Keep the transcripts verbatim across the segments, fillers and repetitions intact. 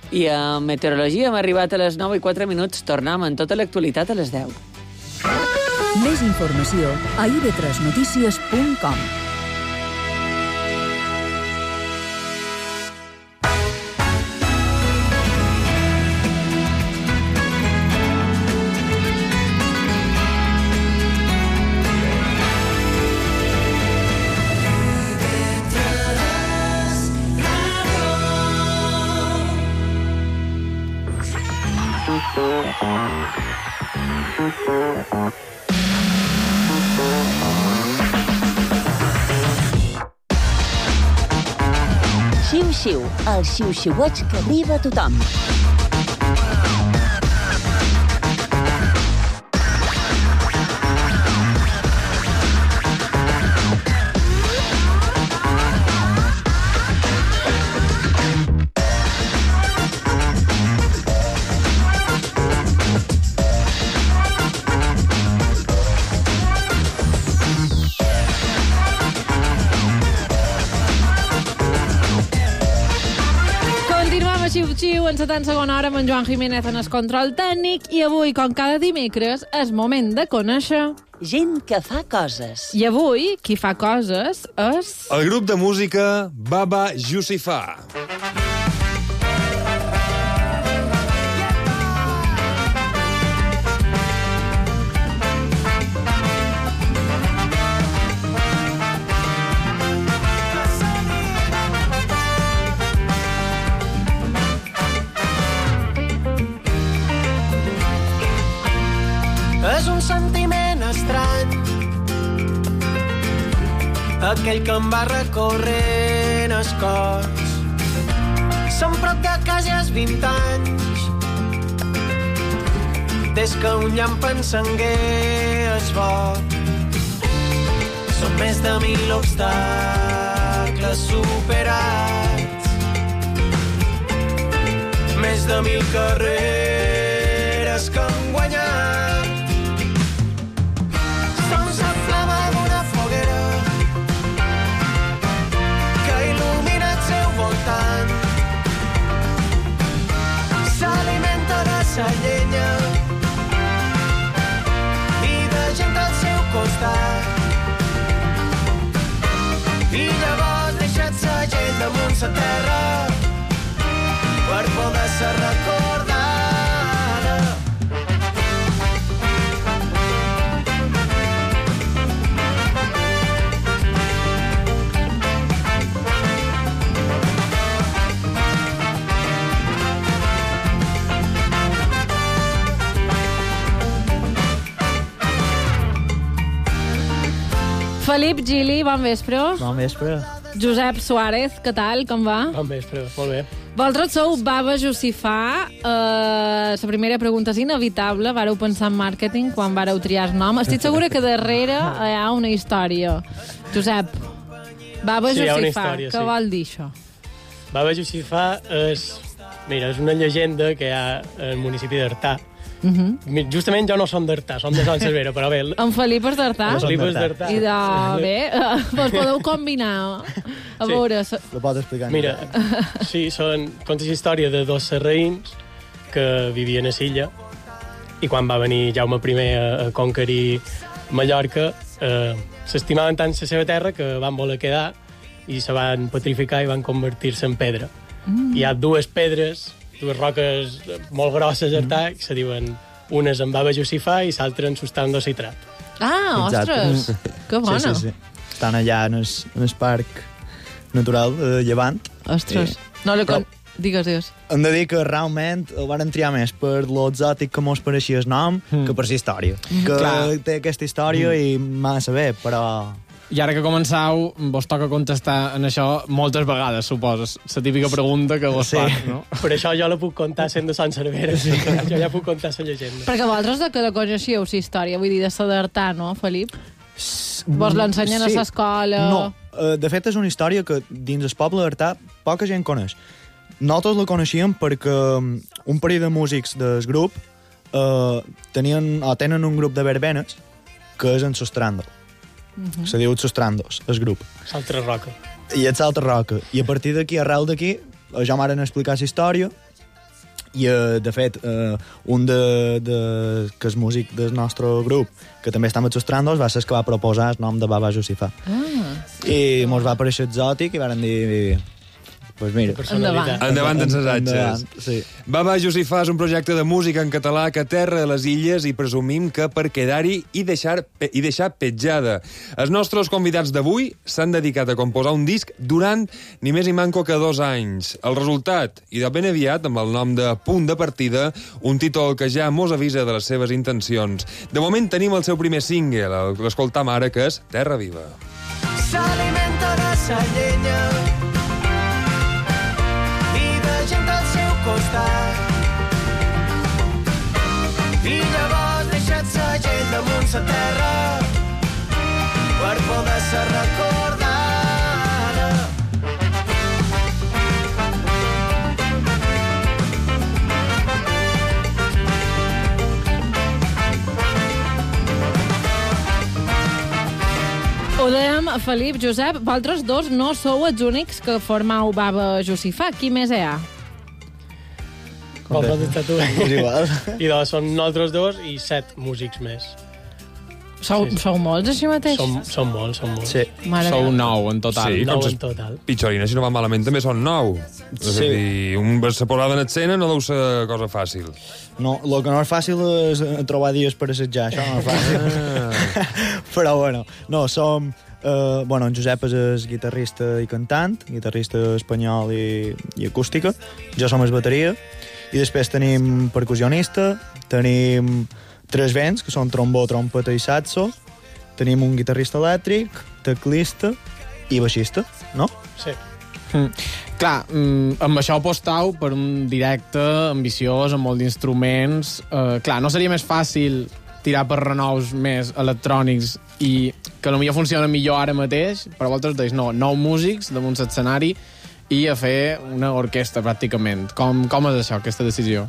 I a Meteorologia hem arribat a les nou i quatre minuts. Tornem amb tota l'actualitat a les deu. Més informació a i ve tres notícies punt com. Xiu-xiu, el xiu-xiueig que arriba a tothom. Xiu-xiu, en setanta segona hora amb en Joan Jiménez en el control tècnic i avui, com cada dimecres, és moment de conèixer gent que fa coses. I avui, qui fa coses és... el grup de música Baba Yousifà. És un sentiment estrany, aquell que em va recorrent el cos. Són prop de quasi els vint anys, des que un llamp encengué el foc. Són més de mil obstacles superats, més de mil carreres que han guanyat. La llenya i de gent al seu costat, i llavors deixat sa gent damunt sa terra per poder ser recordada. Felip Gili, bon vespre. Bon vespre. Josep Suárez, què tal, com va? Bon vespre, molt bé. Vosaltres sou Baba Yousifà. Uh, la primera pregunta és inevitable. Vareu pensar en màrqueting quan vareu triar el nom. Estic segura que darrere hi ha una història. Josep, Baba sí, Yousifà, història, què sí. vol dir això? Baba Yousifà és, mira, és una llegenda que hi ha al municipi d'Artà. Uh -huh. Justament jo no som d'Artà, som de Sant Cervera, però bé... En Felip és d'Artà? En Felip és d'Artà. I de... bé, doncs podeu combinar. A sí. veure... Lo pots explicar. Mira, sí, són... Conta la història de dos serraïns que vivien a Silla i quan va venir Jaume primer a, a conquerir Mallorca eh, s'estimaven tant la seva terra que van voler quedar i se van petrificar i van convertir-se en pedra. Mm. Hi ha dues pedres, dues roques molt grosses a Artà, que se diuen unes en Baba Yousifà i l'altra en Sustan do Citrat. Ah, ostres! Que bona! Sí, sí, sí. Estan allà en el, en el parc natural de Llevant. Ostres, eh, no le con... Digues, digues. Hem de dir que realment el van triar més per l'exòtic que mos pareixia el nom mm. que per la història. Mm. Que Clar. té aquesta història mm. i massa bé, però... I ara que començau, vos toca contestar en això moltes vegades, suposo. La típica pregunta que vos sí. fan, no? Per això jo la puc contar sent de Sant Cervera. Sí. Jo ja puc contar la llegenda. Perquè vosaltres de que la coneixíeu, la història, vull dir, de la d'Artà, no, Felip? Vos l'ensenyen sí. a l'escola? No, de fet és una història que dins el poble d'Artà poca gent coneix. Nosaltres la coneixíem perquè un parell de músics del grup eh, tenien, o tenen un grup de verbenes que és en Sostràndol. Uh-huh. Se diu Sostràndols, el grup. L'altra roca. I és l'altra roca. I a partir d'aquí, arrel d'aquí, ja m'han explicat la història I, uh, de fet, uh, un de, de, que és músic del nostre grup, que també està amb els Strandos, va ser el que va proposar el nom de Baba Jusifà. Ah. I mos va aparèixer exòtic i varen dir... Pues mira. Endavant. Endavant dels assajos. Endavant, sí. Baba Jusifà és un projecte de música en català que aterra a les illes i presumim que per quedar-hi i deixar, i deixar petjada. Els nostres convidats d'avui s'han dedicat a composar un disc durant ni més ni manco que dos anys. El resultat, i de ben aviat, amb el nom de Punt de Partida, un títol que ja mos avisa de les seves intencions. De moment tenim el seu primer single, l'escoltam ara, que és Terra Viva. S'alimenta de sa llenya costat. I llavors deixa't sa gent damunt sa terra per poder ser recordada. Ho dèiem, Felip, Josep, vosaltres dos no sou els únics que formau Baba Jusifà. Qui més hi ha? Vol contestar tu? És igual. I doncs són nosaltres dos i set músics més. Sou, sí, sí. sou molts així mateix? Som, som molts, som molts. Sí. Mare Sou meva. nou en total. Sí, Nou com en total. Pitxorina, si no va malament, també són nou. És Sí. a dir, un se posada en escena no deu ser cosa fàcil. No, el que no és fàcil és trobar dies per assetjar, això no és fàcil. Però bueno, no, som... Uh, bueno, en Josep és el guitarrista i cantant, guitarrista espanyol i, i acústica. Jo som el bateria. I després tenim percussionista, tenim tres vents, que són trombó, trompeta i saxo, tenim un guitarrista elèctric, teclista i baixista, no? Sí. Mm. Clar, mm, amb això apostau per un directe ambiciós, amb molt d'instruments. Uh, clar, no seria més fàcil tirar per renous més electrònics i que potser funciona millor ara mateix, però vosaltres deis no, nou músics damunt l'escenari i a fer una orquestra, pràcticament. Com, com és això, aquesta decisió?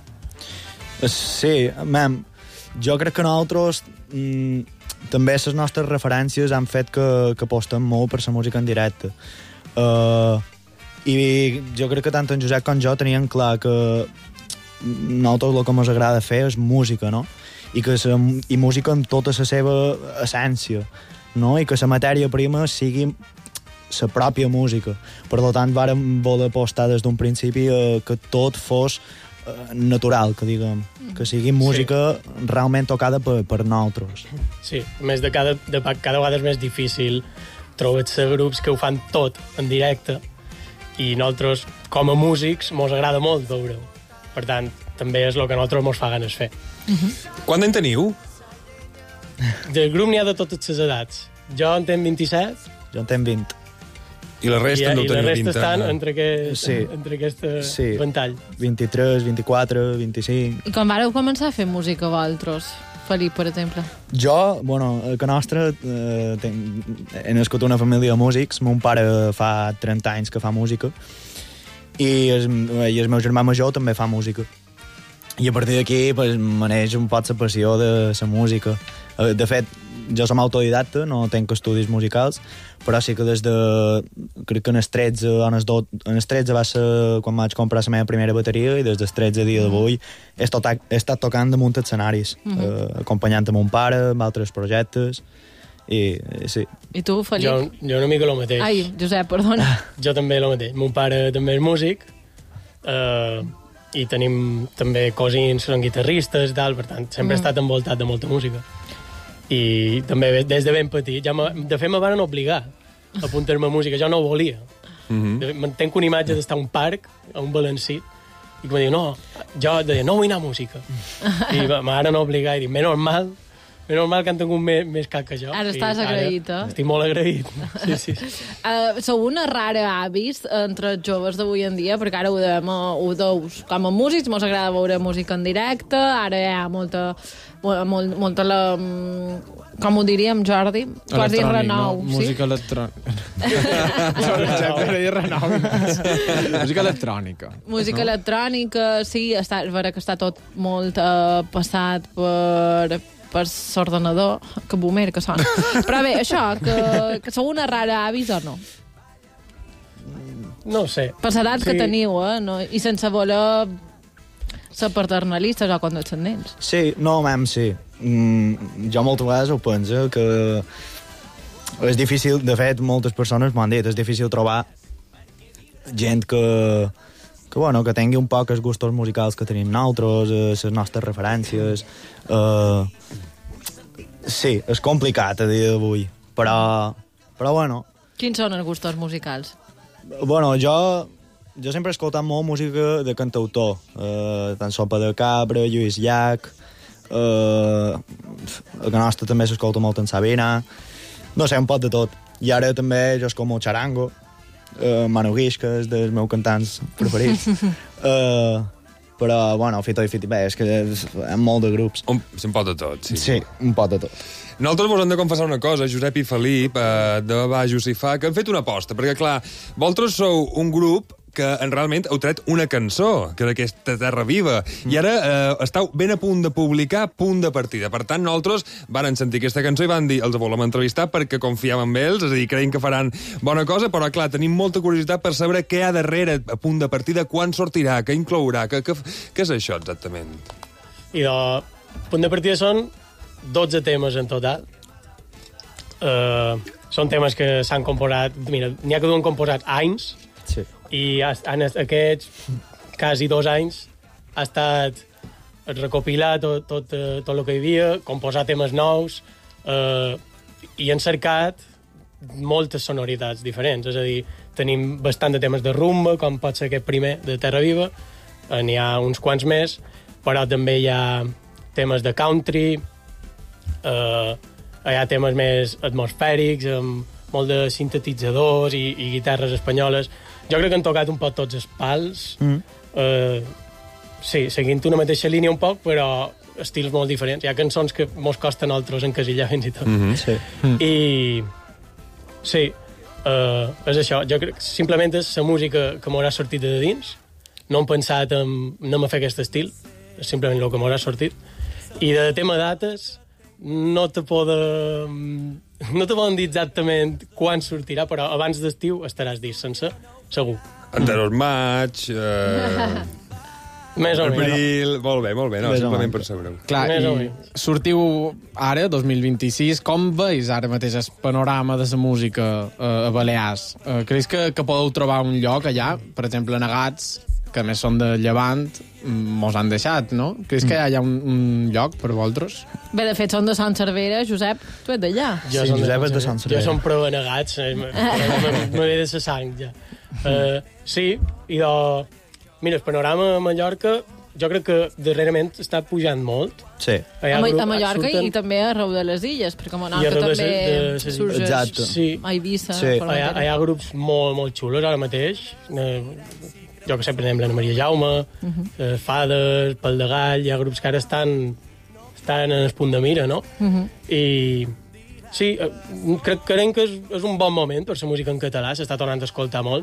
Sí, mem, jo crec que nosaltres mm, també les nostres referències han fet que, que apostem molt per la música en directe. Uh, I jo crec que tant en Josep com jo teníem clar que nosaltres el que ens agrada fer és música, no? I, que sa, i música en tota la seva essència, no? I que la matèria prima sigui la pròpia música. Per tant, vàrem voler apostar des d'un principi eh, que tot fos eh, natural, que diguem, que sigui música sí. realment tocada per, per nosaltres. Sí, a més de cada, de cada vegada és més difícil trobar-se grups que ho fan tot en directe i nosaltres, com a músics, mos agrada molt veure-ho. Per tant, també és el que a nosaltres mos fa ganes fer. Uh-huh. Quant en teniu? Del grup n'hi ha de totes les edats. Jo en tenc vint-i-set. Jo en tenc vint. I la resta I, no i la teniu resta vint. estan entre aquest, Sí. entre aquest Sí. ventall. vint-i-tres, vint-i-quatre, vint-i-cinc... I com vareu començar a fer música vosaltres? Felip, per exemple. Jo, bueno, a casa nostra eh, tenc, he nascut una família de músics. Mon pare fa trenta anys que fa música i el, i el meu germà major també fa música. I a partir d'aquí pues, maneix un poc la passió de la música. De fet, jo som autodidacta, no tenc estudis musicals, però sí que des de... crec que en els tretze, en els, do, en els tretze va ser quan vaig comprar la meva primera bateria i des dels tretze a dia d'avui he, estat, he estat tocant damunt escenaris, uh -huh. eh, acompanyant a mon pare amb altres projectes i, i sí. I tu, Felip? Jo, jo una mica el mateix. Ai, Josep, perdona. Jo també el mateix. Mon pare també és músic eh, i tenim també cosins que són guitarristes i tal, per tant, sempre mm. he estat envoltat de molta música. I també des de ben petit, ja de fet me van obligar a apuntar-me a música, jo no ho volia. Mm -hmm. Mantenc una imatge d'estar a un parc, a un balancí, i que me diu, no, jo deia, no vull anar a música. I ma mare no obligar, i dic, menys mal, menys mal que han tingut més, més cap que jo. Ara estàs agraït, eh? Estic molt agraït. Sí, sí. Uh, sou una rara avis entre els joves d'avui en dia, perquè ara ho dèiem, ho deus, com a músics, mos agrada veure música en directe, ara hi ha molta... Molt, molta la... Com ho diríem, Jordi? Tu has dit renou, no? sí? Música electrònica. renou. Música electrònica. Música no? electrònica, sí, està, és vera que està tot molt uh, passat per, per l'ordenador. Que boomer que sona. Però bé, això, que, que sou una rara avis o no? No ho sé. Per l'edat sí. que teniu, eh? No? I sense voler... ser paternalistes o condescendents. Sí, no, mam, sí. Mm, jo moltes vegades ho penso, que és difícil, de fet, moltes persones m'ho han dit, és difícil trobar gent que, que, bueno, que tingui un poc els gustos musicals que tenim nosaltres, les nostres referències. Uh, sí, és complicat a dia d'avui, però, però bueno... Quins són els gustos musicals? Bueno, jo, jo sempre he escoltat molt música de cantautor, uh, tant Sopa de Cabra, Lluís Llach, uh, a la nostra també s'escolta molt en Sabina, no sé, un pot de tot. I ara també jo escolto molt xarango, uh, Manu Guix, que és dels meus cantants preferits. uh, però, bueno, Fito i Fiti, bé, és que hi ha molt de grups. Un, un pot de tot, sí. Sí, un pot de tot. Nosaltres vos hem de confessar una cosa, Josep i Felip, eh, de Bajos i Fa, que han fet una aposta, perquè, clar, vosaltres sou un grup que en realment heu tret una cançó, que d'aquesta Terra Viva, mm. i ara eh, esteu ben a punt de publicar Punt de Partida. Per tant, nosaltres van sentir aquesta cançó i van dir, els volem entrevistar perquè confiem en ells, és a dir, creiem que faran bona cosa, però, clar, tenim molta curiositat per saber què hi ha darrere a Punt de Partida, quan sortirà, què inclourà, què, què, què és això exactament? I de Punt de Partida són dotze temes en total. Uh, són temes que s'han composat... Mira, n'hi ha que han composat anys, sí. I han, aquests quasi dos anys ha estat recopilar tot, tot, tot el que hi havia, composar temes nous, uh, i han cercat moltes sonoritats diferents. És a dir, tenim bastant de temes de rumba, com pot ser aquest primer, de Terra Viva, uh, n'hi ha uns quants més, però també hi ha temes de country, Uh, hi ha temes més atmosfèrics, amb molt de sintetitzadors i, i guitarres espanyoles. Jo crec que han tocat un poc tots els pals. Mm. Uh, sí, seguint una mateixa línia un poc, però estils molt diferents. Hi ha cançons que mos costen altres encasillar fins i tot. Mm-hmm. Sí. Mm. I sí, uh, és això. Jo crec que simplement és la música que m'haurà sortit de dins. No hem pensat en anem a fer aquest estil, és simplement el que m'haurà sortit. I de tema dates... no te poden no te poden dir exactament quan sortirà, però abans d'estiu estaràs dit sense, segur. Anterior maig, eh, més o abril... Molt bé, molt bé, no, simplement per saber-ho. Clar, i sortiu ara, dos mil vint-i-sis, com veus ara mateix el panorama de la música eh, a Balears? Eh, creus que, que podeu trobar un lloc allà? Per exemple, Negats, que més són de Llevant, mos han deixat, no? Creus que hi ha un, un lloc per vosaltres? Bé, de fet, són de Sant Cervera. Josep, tu ets d'allà. Jo sí, Josep és de Sant Cervera. Jo som prou anegats, me ve de sa sang, ja. Uh, sí, i de... Mira, el panorama a Mallorca, jo crec que darrerament està pujant molt. Sí. A, a Mallorca surten... i també arreu de les illes, perquè Menorca també de... surges sí. a Eivissa. Sí. Hi ha, hi ha grups molt, molt xulos ara mateix. Uh, jo que sé, per exemple, Ana Maria Jaume, uh-huh. eh, Fades, Pal de Gall, hi ha grups que ara estan, estan en el punt de mira, no? Uh-huh. I sí, eh, crec, crec que és, és un bon moment per la música en català, s'està tornant a escoltar molt,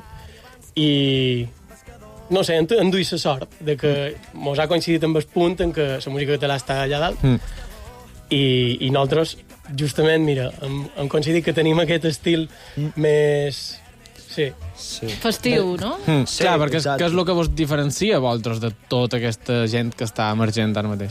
i no sé, en, en duis la sort de que mos ha coincidit amb el punt en què la música català està allà dalt, mm. i, i nosaltres, justament, mira, hem, hem coincidit que tenim aquest estil mm. més... Sí. Sí. Festiu, no? Mm, sí, clar, perquè és, què és el que vos diferencia, vosaltres, de tota aquesta gent que està emergent ara mateix?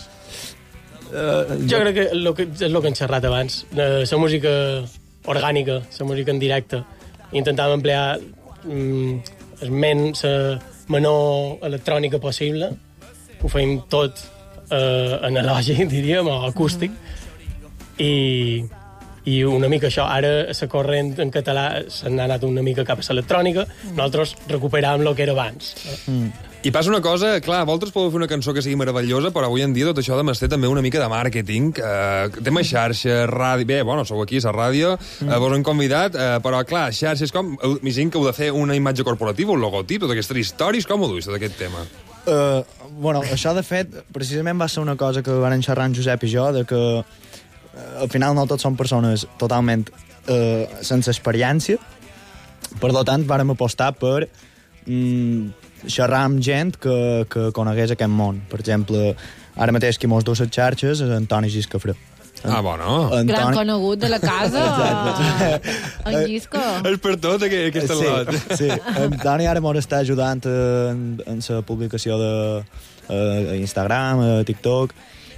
Uh, jo crec que, lo que és el que hem xerrat abans. La música orgànica, la música en directe. Intentàvem emplear mm, el menys, la menor electrònica possible. Ho feim tot uh, analògic, diríem, o acústic. I... i una mica això, ara la corrent en català s'ha anat una mica cap a l'electrònica, mm. nosaltres recuperàvem el que era abans. Mm. I passa una cosa, clar, vosaltres podeu fer una cançó que sigui meravellosa, però avui en dia tot això ha de mestre també una mica de màrqueting, eh, tema xarxa, ràdio... Bé, bueno, sou aquí, a la ràdio, mm. eh, vos hem convidat, eh, però, clar, xarxes com... M'imagino que heu de fer una imatge corporativa, un logotip, totes aquestes històries, com ho duis, tot aquest tema? Uh, bueno, això, de fet, precisament va ser una cosa que van xerrar en Josep i jo, de que al final no tots són persones totalment eh, sense experiència, per tant vàrem apostar per mm, xerrar amb gent que, que conegués aquest món. Per exemple, ara mateix qui mos du les xarxes és Antoni Giscafré. Ah, bueno. Gran Antoni... conegut de la casa. En Llisco. És per tot, aquest, aquesta sí, lot. Sí, en Toni ara m'ho està ajudant en, en la publicació de uh, Instagram, a TikTok,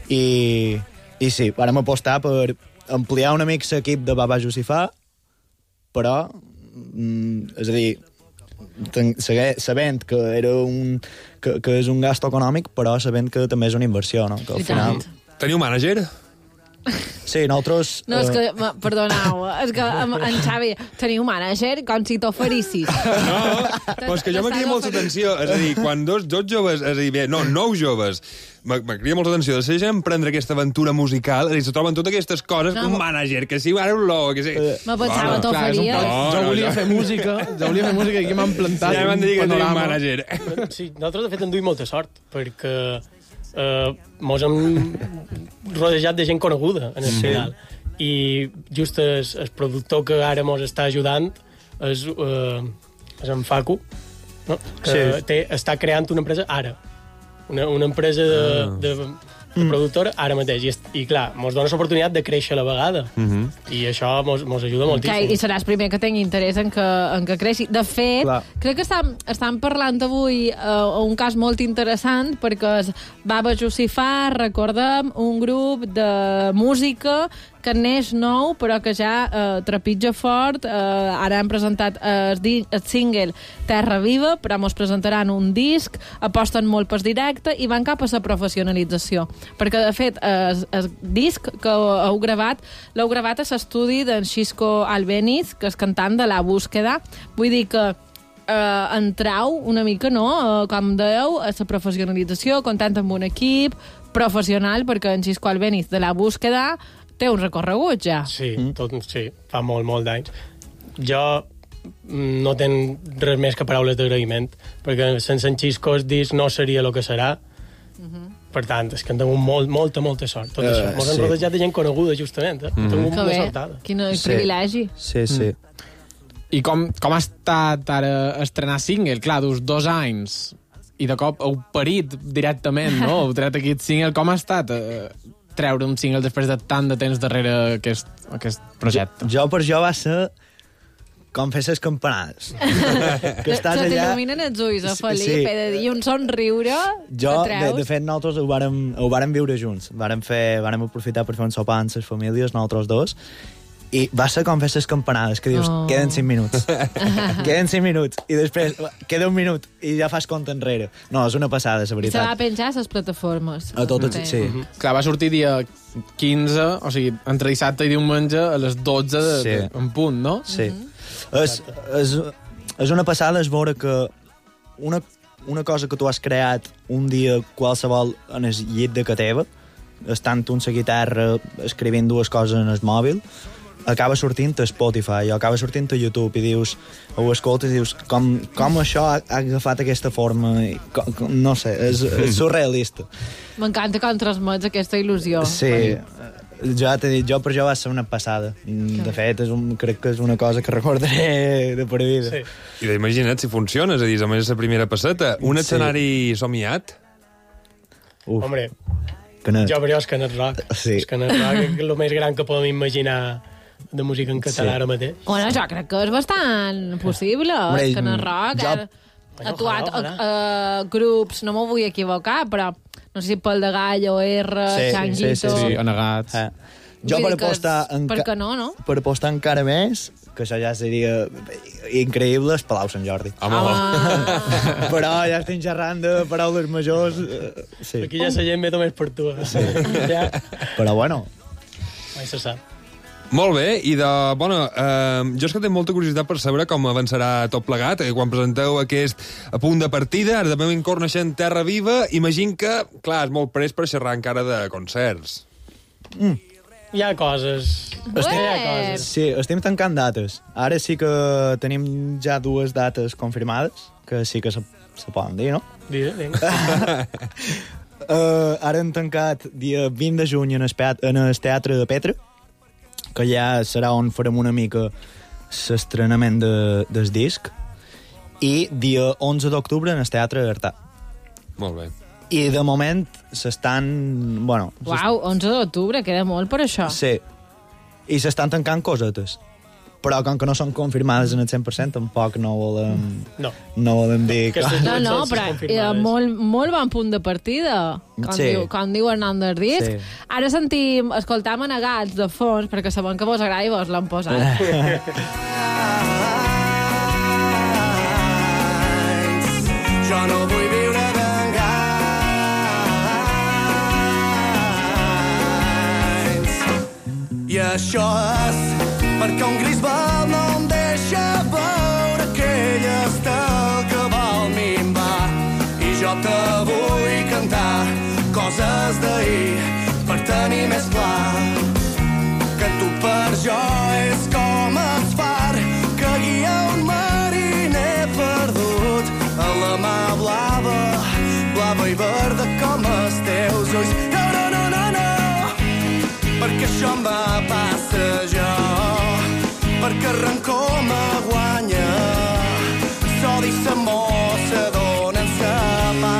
i, i sí, vam apostar per ampliar una mica l'equip de Baba Jusifà, però, mm, és a dir, ten, sabent que era un que, que és un gast econòmic, però sabent que també és una inversió, no? Que al final... Teniu mànager? Sí, nosaltres... No, és que, uh... perdoneu, és que en, en Xavi, teniu mànager com si t'oferissis. No, però és que jo m'agrada molta atenció. És a dir, quan dos, dos joves, és a dir, bé, no, nou joves, m'agrada molta atenció de ser gent prendre aquesta aventura musical, és a dir, se troben totes aquestes coses, no, un mànager, que sí, ara un logo, que sí... Me pensava, bueno, t'oferia. No, jo volia no, fer música, jo volia fer música i aquí m'han plantat ja m'han de dir que tenim un mànager. Sí, nosaltres, de fet, en duim molta sort, perquè Uh, mos hem rodejat de gent coneguda en el sí. final, i just el, el productor que ara mos està ajudant és, uh, és en Facu, no? Que sí. té, està creant una empresa ara, una, una empresa de, ah. de, de productora ara mateix, i, i clar, mos dona l'oportunitat de créixer a la vegada, uh -huh. i això mos, mos ajuda moltíssim. Okay, I seràs primer que tingui interès en que, en que creixi. De fet, clar. crec que estem, estem parlant avui uh, un cas molt interessant, perquè és Baba Jusifà, recordem, un grup de música que neix nou, però que ja eh, trepitja fort. Eh, ara han presentat el, el single Terra Viva, però mos presentaran un disc, aposten molt pel directe i van cap a la professionalització. Perquè, de fet, el, el disc que heu gravat, l'heu gravat a l'estudi d'en Xisco Albéniz, que és cantant de La Búsqueda. Vull dir que eh, entrau una mica, no?, eh, com dèieu, a la professionalització, comptant amb un equip professional, perquè en Xisco Albéniz de La Búsqueda té un recorregut, ja. Sí, tot, sí, fa molt, molt d'anys. Jo no tenc res més que paraules d'agraïment, perquè sense en Xisco el disc no seria el que serà. Uh-huh. Per tant, és que hem tingut molt, molta, molta sort. Tot uh, això. Ens sí. hem rodejat de gent coneguda, justament. Eh? Mm. Tingut una sortada. Quin sí. privilegi. Sí, sí. Mm. I com, com ha estat ara estrenar single? Clar, dus dos anys i de cop heu parit directament, no? Heu tret aquest single. Com ha estat eh, treure un single després de tant de temps darrere aquest, aquest projecte? Jo, jo per jo va ser com fer les campanades. Que estàs allà... Se t'il·luminen els ulls, a Felip, sí. He de dir un somriure. Jo, de, de fet, nosaltres ho vàrem, ho vàrem viure junts. Vàrem, fer, vàrem aprofitar per fer un sopar amb les famílies, nosaltres dos, i va ser com fer les campanades, que dius, oh. queden cinc minuts. Queden cinc minuts. I després, queda un minut, i ja fas compte enrere. No, és una passada, la veritat. I se va penjar a les plataformes. A totes, sí. sí. Mm-hmm. Clar, va sortir dia quinze, o sigui, entre dissabte i diumenge, a les dotze de, sí. de, en punt, no? Sí. Mm-hmm. És, és, és una passada és veure que una, una cosa que tu has creat un dia qualsevol en el llit de casa teva, estant un la guitarra escrivint dues coses en el mòbil, acaba sortint a Spotify o acaba sortint a YouTube i dius, ho escoltes i dius com, com això ha, ha agafat aquesta forma, com, com, no sé, és, és surrealista. M'encanta com transmets aquesta il·lusió. Sí, jo t'he dit, jo per jo va ser una passada. De fet, és un, crec que és una cosa que recordaré de per vida. Sí. I imagina't si funciona, és a dir, només la primera passeta. Un escenari sí. somiat? Uf. Hombre, Canet. jo per jo és Canet Rock. Sí. És Canet Rock, és el més gran que podem imaginar de música en català sí. ara mateix. Bueno, jo crec que és bastant possible. Hombre, Canet Rock jo... ha actuat a, a, a grups, no m'ho vull equivocar, però no sé si Pol de Gall o R, sí, Changuito... Sí, sí, sí. Anegats. Eh. Jo per apostar, per què no, no? per apostar encara més, que això ja seria increïble, és Palau Sant Jordi. Home, ah. Però ja estem xerrant de paraules majors. Eh, sí. Aquí ja la gent ve només per tu. Sí. Ja. Però bueno. Mai se sap. Molt bé, i de... Bueno, eh, jo és que tinc molta curiositat per saber com avançarà tot plegat, eh, quan presenteu aquest a punt de partida, ara de moment coneixent Terra Viva, imagino que, clar, és molt pres per xerrar encara de concerts. Mm. Hi ha coses. Estem, hi ha coses. Sí, estem tancant dates. Ara sí que tenim ja dues dates confirmades, que sí que se, se poden dir, no? Vinga, vinga. uh, ara hem tancat dia vint de juny en el, en el Teatre de Petra, que ja serà on farem una mica l'estrenament de, del disc, i dia onze d'octubre en el Teatre Artà. Molt bé. I de moment s'estan... Bueno, Uau, onze d'octubre, queda molt per això. sí. I s'estan tancant cosetes. Però com que no són confirmades en el cent per cent, tampoc no volem, No. no volem dir... que- Aquestes No, no, són però confirmades. era molt, molt bon punt de partida, com, Sí. diu, com diu Hernando Disc. Sí. Ara sentim, escoltam Anegats de fons, perquè sabem que vos agrada i vos l'han posat. Jo no vull viure d'enganys. I això és perquè un gris val no em deixa veure aquell estel que vol minvar. I jo te vull cantar coses d'ahir per tenir més clar que tu per jo és com el far que guia un mariner perdut a la mà blava, blava i verda com els teus ulls. No, no, no, no, no, perquè això em va passejar, perquè el rancor me guanya, sol i sa mossa donen sa mà.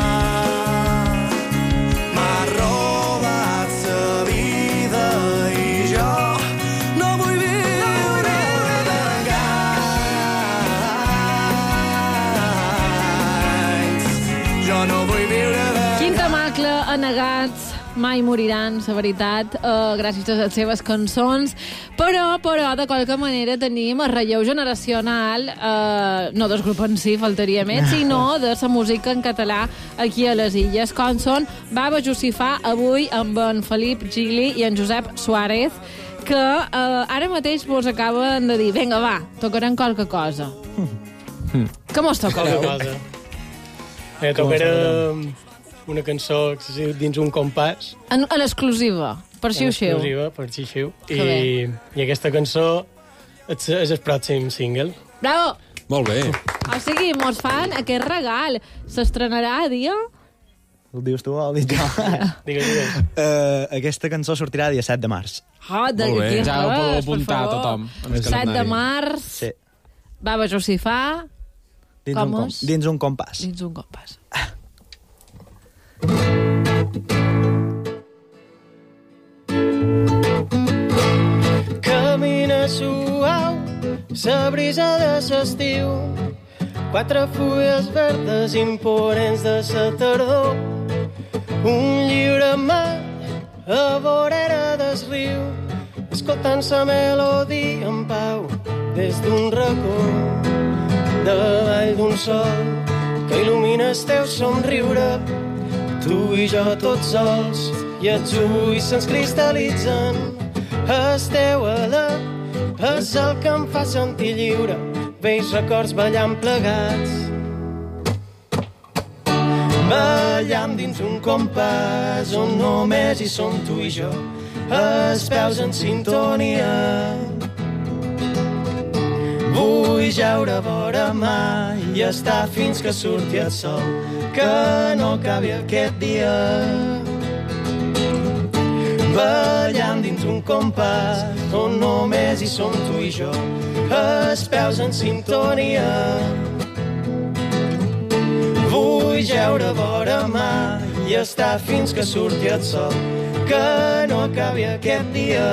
M'ha robat sa vida i jo no vull viure d'enganys. Jo no vull viure d'enganys. Quin temacle, Anegats, mai moriran, la veritat, uh, gràcies a les seves cançons. Però, però, de qualque manera tenim el relleu generacional, uh, no del grup en si, faltaria més, sinó de la música en català aquí a les Illes, com són Baba Jussifà, avui amb en Felip Gili i en Josep Suárez, que uh, ara mateix vos acaben de dir, vinga, va, tocarem qualque cosa. Com us tocareu? Qualque cosa. Eh, tocarà una cançó que se diu Dins un compàs. En, en exclusiva, per xiu-xiu. Exclusiva, per xiu-xiu. Que I, I aquesta cançó és, és el pròxim single. Bravo! Molt bé. O sigui, mos fan aquest regal. S'estrenarà a dia? Ho dius tu o ho dic jo? Digues, digues. Uh, aquesta cançó sortirà dia set de març. Oh, de Molt bé. aquí Ja ho podeu res, per apuntar favor. tothom en el set de calendari. març, Sí. Baba Jussifà, Dins, Com un, com, és? dins un compàs. dins un compàs. Camina suau, sa brisa de l'estiu, quatre fulles verdes imponents de sa tardor, un llibre en mà a vorera del riu, escoltant sa melodia en pau des d'un racó, davall d'un sol que il·lumina el teu somriure, tu i jo tots sols i els ulls se'ns cristal·litzen. El teu alè és el que em fa sentir lliure, vells records ballant plegats. Ballant dins un compàs on només hi som tu i jo, els peus en sintonia. Vull jaure vora mà i estar fins que surti el sol, que no acabi aquest dia. Ballant dins un compàs on només hi som tu i jo, els peus en sintonia. Vull jaure vora mà i estar fins que surti el sol, que no acabi aquest dia.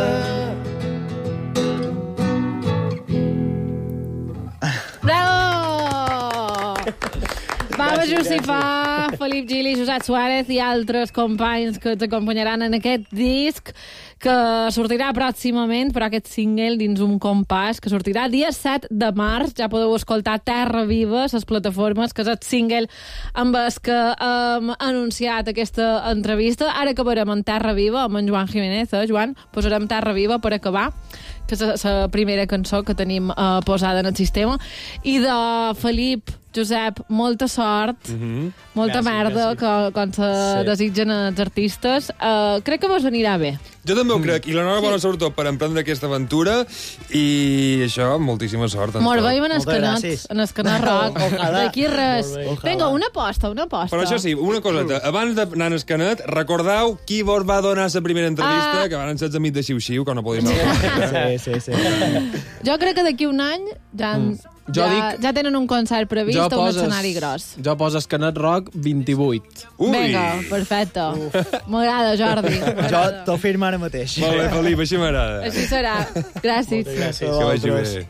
Bravo! Baba Jussifà, Felip Gili, Josep Suárez i altres companys que ens acompanyaran en aquest disc que sortirà pròximament, però aquest single dins un compàs, que sortirà dia set de març. Ja podeu escoltar Terra Viva, les plataformes, que és el single amb el que hem anunciat aquesta entrevista. Ara acabarem en Terra Viva amb en Joan Jiménez, eh, Joan? Posarem Terra Viva per acabar, que és la primera cançó que tenim eh, posada en el sistema. I de Felip, Josep, molta sort, Mhm. molta Gràcies, merda, gràcies. que, quan se Sí. desitgen els artistes. Uh, crec que vos anirà bé. Jo també ho crec, i l'enhorabona sí. sobretot per emprendre aquesta aventura, i això, moltíssima sort. en Molt tot. bé, en Moltes escanat, gràcies. en escanat rock. Ojalà. D'aquí res. Molt bé. Ojalà. Vinga, una aposta, una aposta. Però això sí, una coseta. Abans d'anar en escanet, recordeu qui vos va donar la primera entrevista, Ah. que van ser els amics de Xiu-Xiu, que no podien anar. Sí, sí, sí. Jo crec que d'aquí un any ja, en, Jo ja, dic... ja tenen un concert previst a un escenari gros. Jo poso Canet Rock vint-i-vuit. Ui! Vinga, perfecte. M'agrada, Jordi. Jo t'ho firmo ara mateix. Molt bé, Felip, així m'agrada. Així serà. Gràcies. Moltes gràcies. Que vagi bé.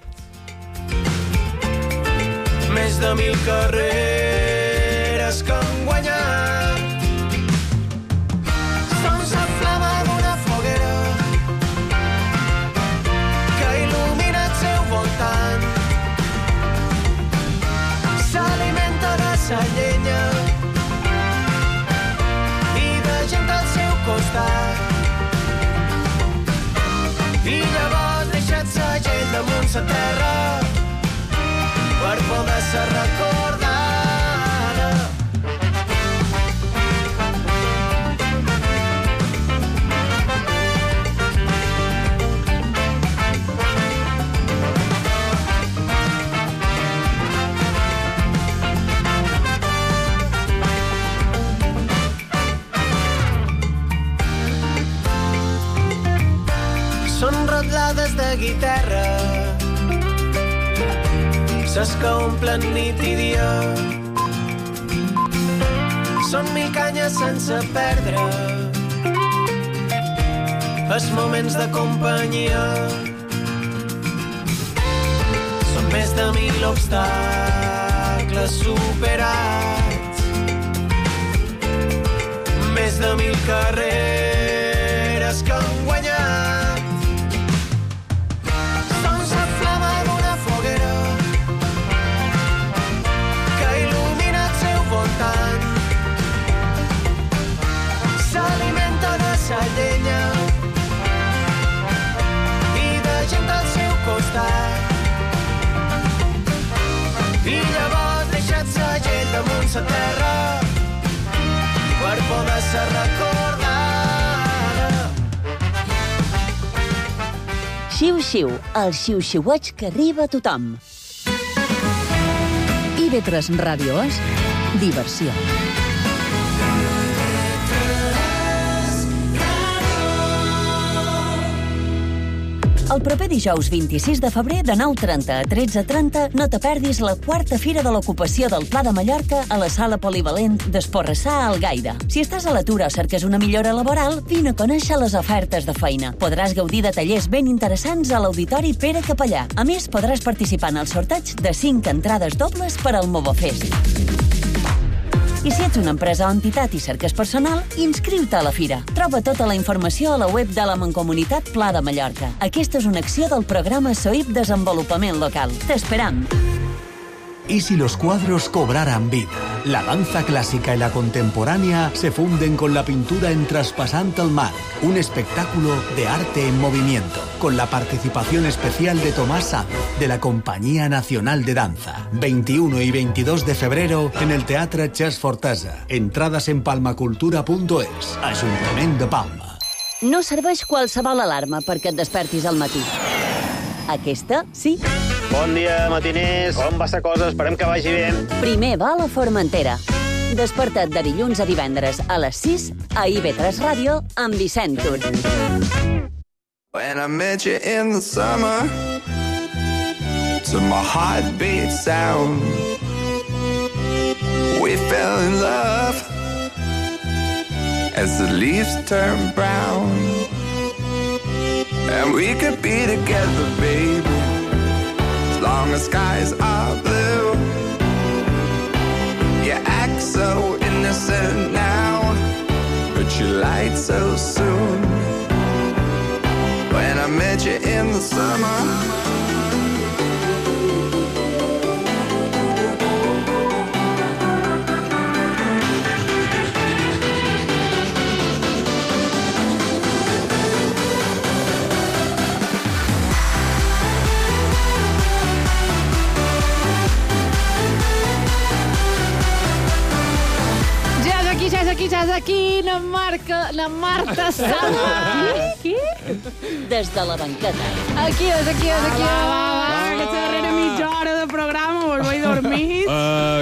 Més de mil carreres que han guanyat. Són la flama d'una foguera que il·lumina el seu voltant. S'alimenta de sa llenya i de gent al seu costat. I llavors deixat sa gent damunt sa terra per poder ser recordada. Són ratllades de guitarra, ses que omplen nit i dia. Són mil canyes sense perdre, els moments de companyia. Són més de mil obstacles superats, més de mil carreres que han guanyat. S'alimenta de sa llenya i de gent al seu costat. I llavors deixat sa gent damunt sa terra per poder ser recordada. Xiu-xiu, el xiu-xiueig que arriba a tothom. I ve tres Ràdio és diversió. El proper dijous vint-i-sis de febrer de nou trenta a tretze trenta no te perdis la quarta Fira de l'Ocupació del Pla de Mallorca a la sala polivalent d'Esporrassà a Algaida. Si estàs a l'atur o cerques una millora laboral, vine a conèixer les ofertes de feina. Podràs gaudir de tallers ben interessants a l'Auditori Pere Capellà. A més, podràs participar en el sorteig de cinc entrades dobles per al Movofest. I si ets una empresa o entitat i cerques personal, inscriu-te a la fira. Troba tota la informació a la web de la Mancomunitat Pla de Mallorca. Aquesta és una acció del programa S O I P Desenvolupament Local. T'esperam! ¿Y si los cuadros cobraran vida? La danza clásica y la contemporánea se funden con la pintura en Traspasant el Mar, un espectáculo de arte en movimiento, con la participación especial de Tomás Sanz, de la Compañía Nacional de Danza. veintiuno y veintidós de febrero en el Teatre Chas Fortesa. Entradas en palmacultura punto es. Ajuntament de Palma. No serveix qualsevol alarma perquè et despertis al matí. Aquesta, sí. Bon dia, matiners. Com va la cosa? Esperem que vagi bé. Primer va a la Formentera. Desperta't de dilluns a divendres a les sis a I V tres Ràdio amb Vicent Tur. When I met you in the summer, to my heartbeat sound, we fell in love as the leaves turn brown. And we could be together, baby, as long as skies are blue. You act so innocent now, but you lied so soon. When I met you in the summer, aquí, ja és aquí, la Marca, la Marta Sala. Qui? Des de la banqueta. Aquí és, aquí és, aquí és. Va, va, va, que darrere mitja hora de programa, vos vaig dormir. Uh,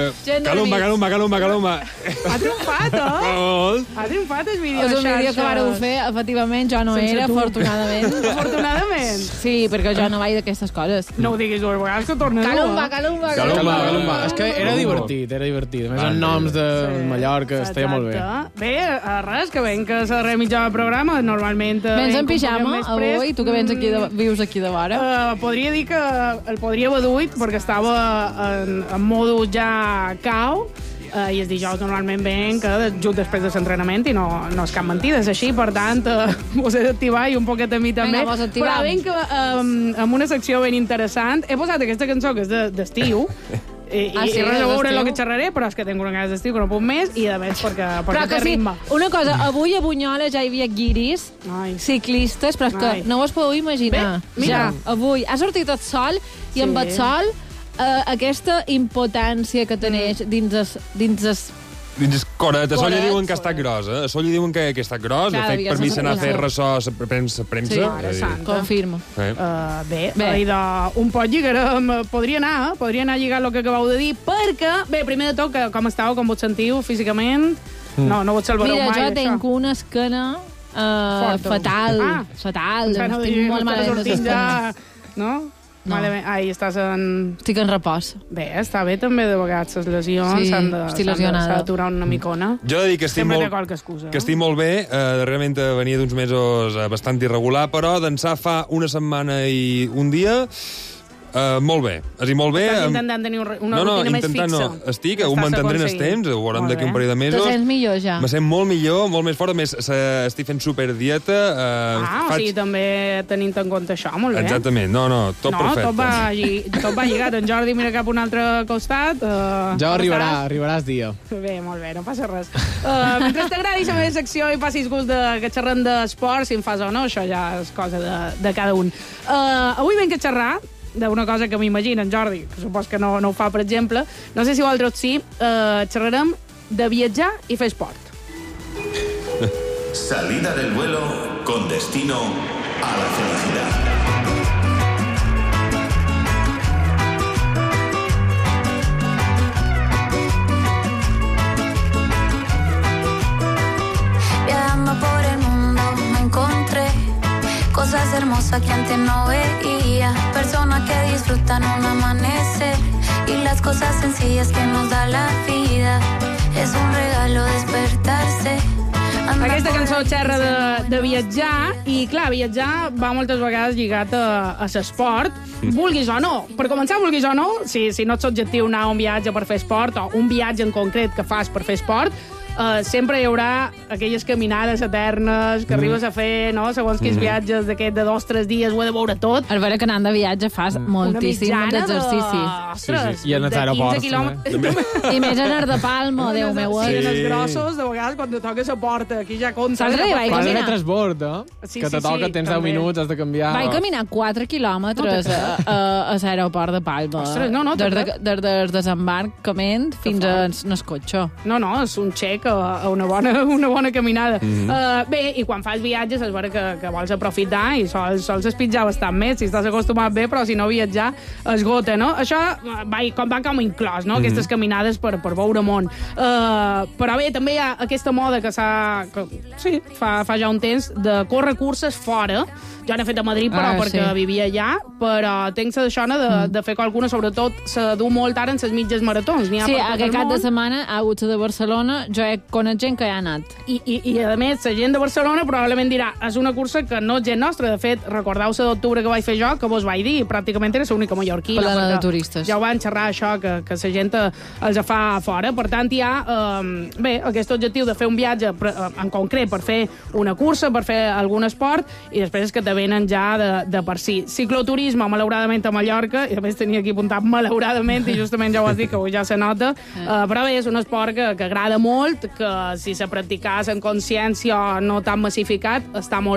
Calumba, calumba, calumba, calumba. Ha triomfat, eh? Molt. Ha triomfat el vídeo. És un vídeo que vareu fer, efectivament, jo no Sense era, tu. afortunadament. Afortunadament. Sí, perquè jo no vaig d'aquestes coses. No ho diguis dues vegades, que torna Calumba, calumba, Calumba, calumba. És que era divertit, era divertit. A més, els noms de Mallorca, estaria molt bé. Bé, eh, res, que ven que s'ha de mitjà el programa, normalment... eh, Vens ven en com pijama puguem més prest. avui? Tu que vens aquí de, vius aquí de vora? Uh, podria dir que el podria haver duit perquè estava en, en modus ja cau uh, i els dijous normalment ven que just després de l'entrenament i no, no és cap mentida, és així, per tant uh, vos he d'activar i un poquet a mi també. Vinga, vos activem. Però ben que um, amb una secció ben interessant he posat aquesta cançó que és de- d'estiu i, Ah, i, sí, i res a és veure d'estiu? el que xerraré, però és que tinc una ganes d'estiu que no puc més i a més perquè, perquè Però té que sí, ritme. una cosa, avui a Bunyola ja hi havia guiris, Ai. ciclistes, però és que Ai. no us podeu imaginar. Bé, mira. Ja, avui ha sortit el sol i Sí. amb el sol eh, aquesta impotència que teneix dins es, dins es, Dins coret, a sol li Coret. diuen que està gros, eh? A sol li diuen que, que està gros. De Cada fet, dia per mi s'ha se n'ha de fet fer. ressò a premsa. premsa Sí, és a dir, santa. confirmo. eh? Uh, bé, Bé. bé. De, un pot lligarem, podria anar, eh? podria anar lligant el que acabeu de dir, perquè, bé, primer de tot, que, com estàu, com vos sentiu físicament, mm. no, no vos salvareu Mira, mai, jo això. tinc una esquena uh, Forta. fatal, Ah. fatal, Encara no estic dic, molt estàs malament de sortint l'esquena. ja, no? No. Malament. Ai, estàs en... Estic en repòs. Bé, està bé també de vegades les lesions, Sí, s'han de- estic s'han de- lesionada. s'ha d'aturar una micona. Jo he de dir que estic Sempre té molt, qualque excusa. que estic molt bé. Eh, darrerament venia d'uns mesos eh, bastant irregular, però d'ençà fa una setmana i un dia... Uh, molt bé. És a dir, molt bé... Estàs amb- intentant tenir un- una no, no, rutina més intentant fixa. No, estic, ho Estàs mantendré en els aconseguint. temps, ho veurem Molt d'aquí un bé. parell de Te mesos. sents millor ja? Me sent molt millor, molt més fort. A més, se- estic fent superdieta. Eh, Ah, o sigui, també tenint en compte això, molt bé. Exactament. No, no, tot no, perfecte. tot va, lli- tot va lligat. En Jordi mira cap a un altre costat. Uh, Ja arribarà, arribaràs dia. Bé, molt bé, no passa res. Uh, mentre t'agradi la meva secció i passis gust de, que xerrem d'esport, si en fas o no, això ja és cosa de, de cada un. Uh, avui venc a xerrar d'una cosa que m'imagina en Jordi, que supos que no, no ho fa, per exemple. No sé si vosaltres sí, uh, xerrarem de viatjar i fer esport. Salida del vuelo con destino a la felicidad. Viajando por el mundo me encontré cosas hermosas que antes no veía, personas que disfrutan un amanecer y las cosas sencillas que nos da la vida. Es un regalo despertarse. Andar Aquesta por cançó ahí xerra de, sin de viatjar i, clar, viatjar va moltes vegades lligat a, a l'esport, vulguis o no. Per començar, vulguis o no, si, si no ets objectiu anar a un viatge per fer esport o un viatge en concret que fas per fer esport, Uh, sempre hi haurà aquelles caminades eternes que Mm. arribes a fer, no?, segons quins Mm. viatges d'aquest de dos o tres dies, ho he de veure tot. A veure que anant de viatge fas moltíssim mitjana de- d'exercici. Ostres, Sí, sí. I en els de aeroports, quinze quilòmetres. I més en Art de Palma, Déu meu. Sí, eh? en els grossos, de vegades, quan te toca la porta, aquí ja compta. Saps que hi vaig Quan caminar? era transbord, eh? Sí, que te sí, toca, sí, tens deu també. minuts, has de canviar. Vaig caminar quatre quilòmetres a, a, a l'aeroport de Palma. Ostres, no, no, Des, de, també. des del desembarcament fins a el cotxe. No, no, és un xec a, a una bona, una bona caminada. Mhm. Uh, bé, i quan fas viatges és vera que, que vols aprofitar i sols, sols espitjar bastant més, si estàs acostumat bé, però si no viatjar esgota, no? Això eh, va, com, va com inclòs, no? Mhm. Aquestes caminades per, per veure món. Uh, però bé, també hi ha aquesta moda que s'ha... que, Sí, fa, fa ja un temps, de córrer curses fora. Jo n'he fet a Madrid, però Ah, perquè sí. vivia allà, però tenc la d'aixona de, Mm. de fer qualcuna, sobretot se du molt ara en les mitges maratons. N'hi ha Sí, per tot aquest el cap de món. setmana ha hagut la de Barcelona, jo he conec gent que hi ha anat. I, i, I, a més, la gent de Barcelona probablement dirà és una cursa que no és gent nostra. De fet, recordeu-se d'octubre que vaig fer jo, que vos vaig dir, pràcticament era l'única mallorquina. Plena de perquè turistes. Ja ho van xerrar, això, que, que la gent eh, els fa fora. Per tant, hi ha, eh, bé, aquest objectiu de fer un viatge pre- eh, en concret per fer una cursa, per fer algun esport, i després és que te venen ja de, de per si. Cicloturisme, malauradament, a Mallorca, i a més tenia aquí apuntat malauradament, i justament ja ho has dit, que avui ja se nota, eh, però bé, és un esport que, que agrada molt, que si se practicàs en consciència o no tan massificat, està molt bé,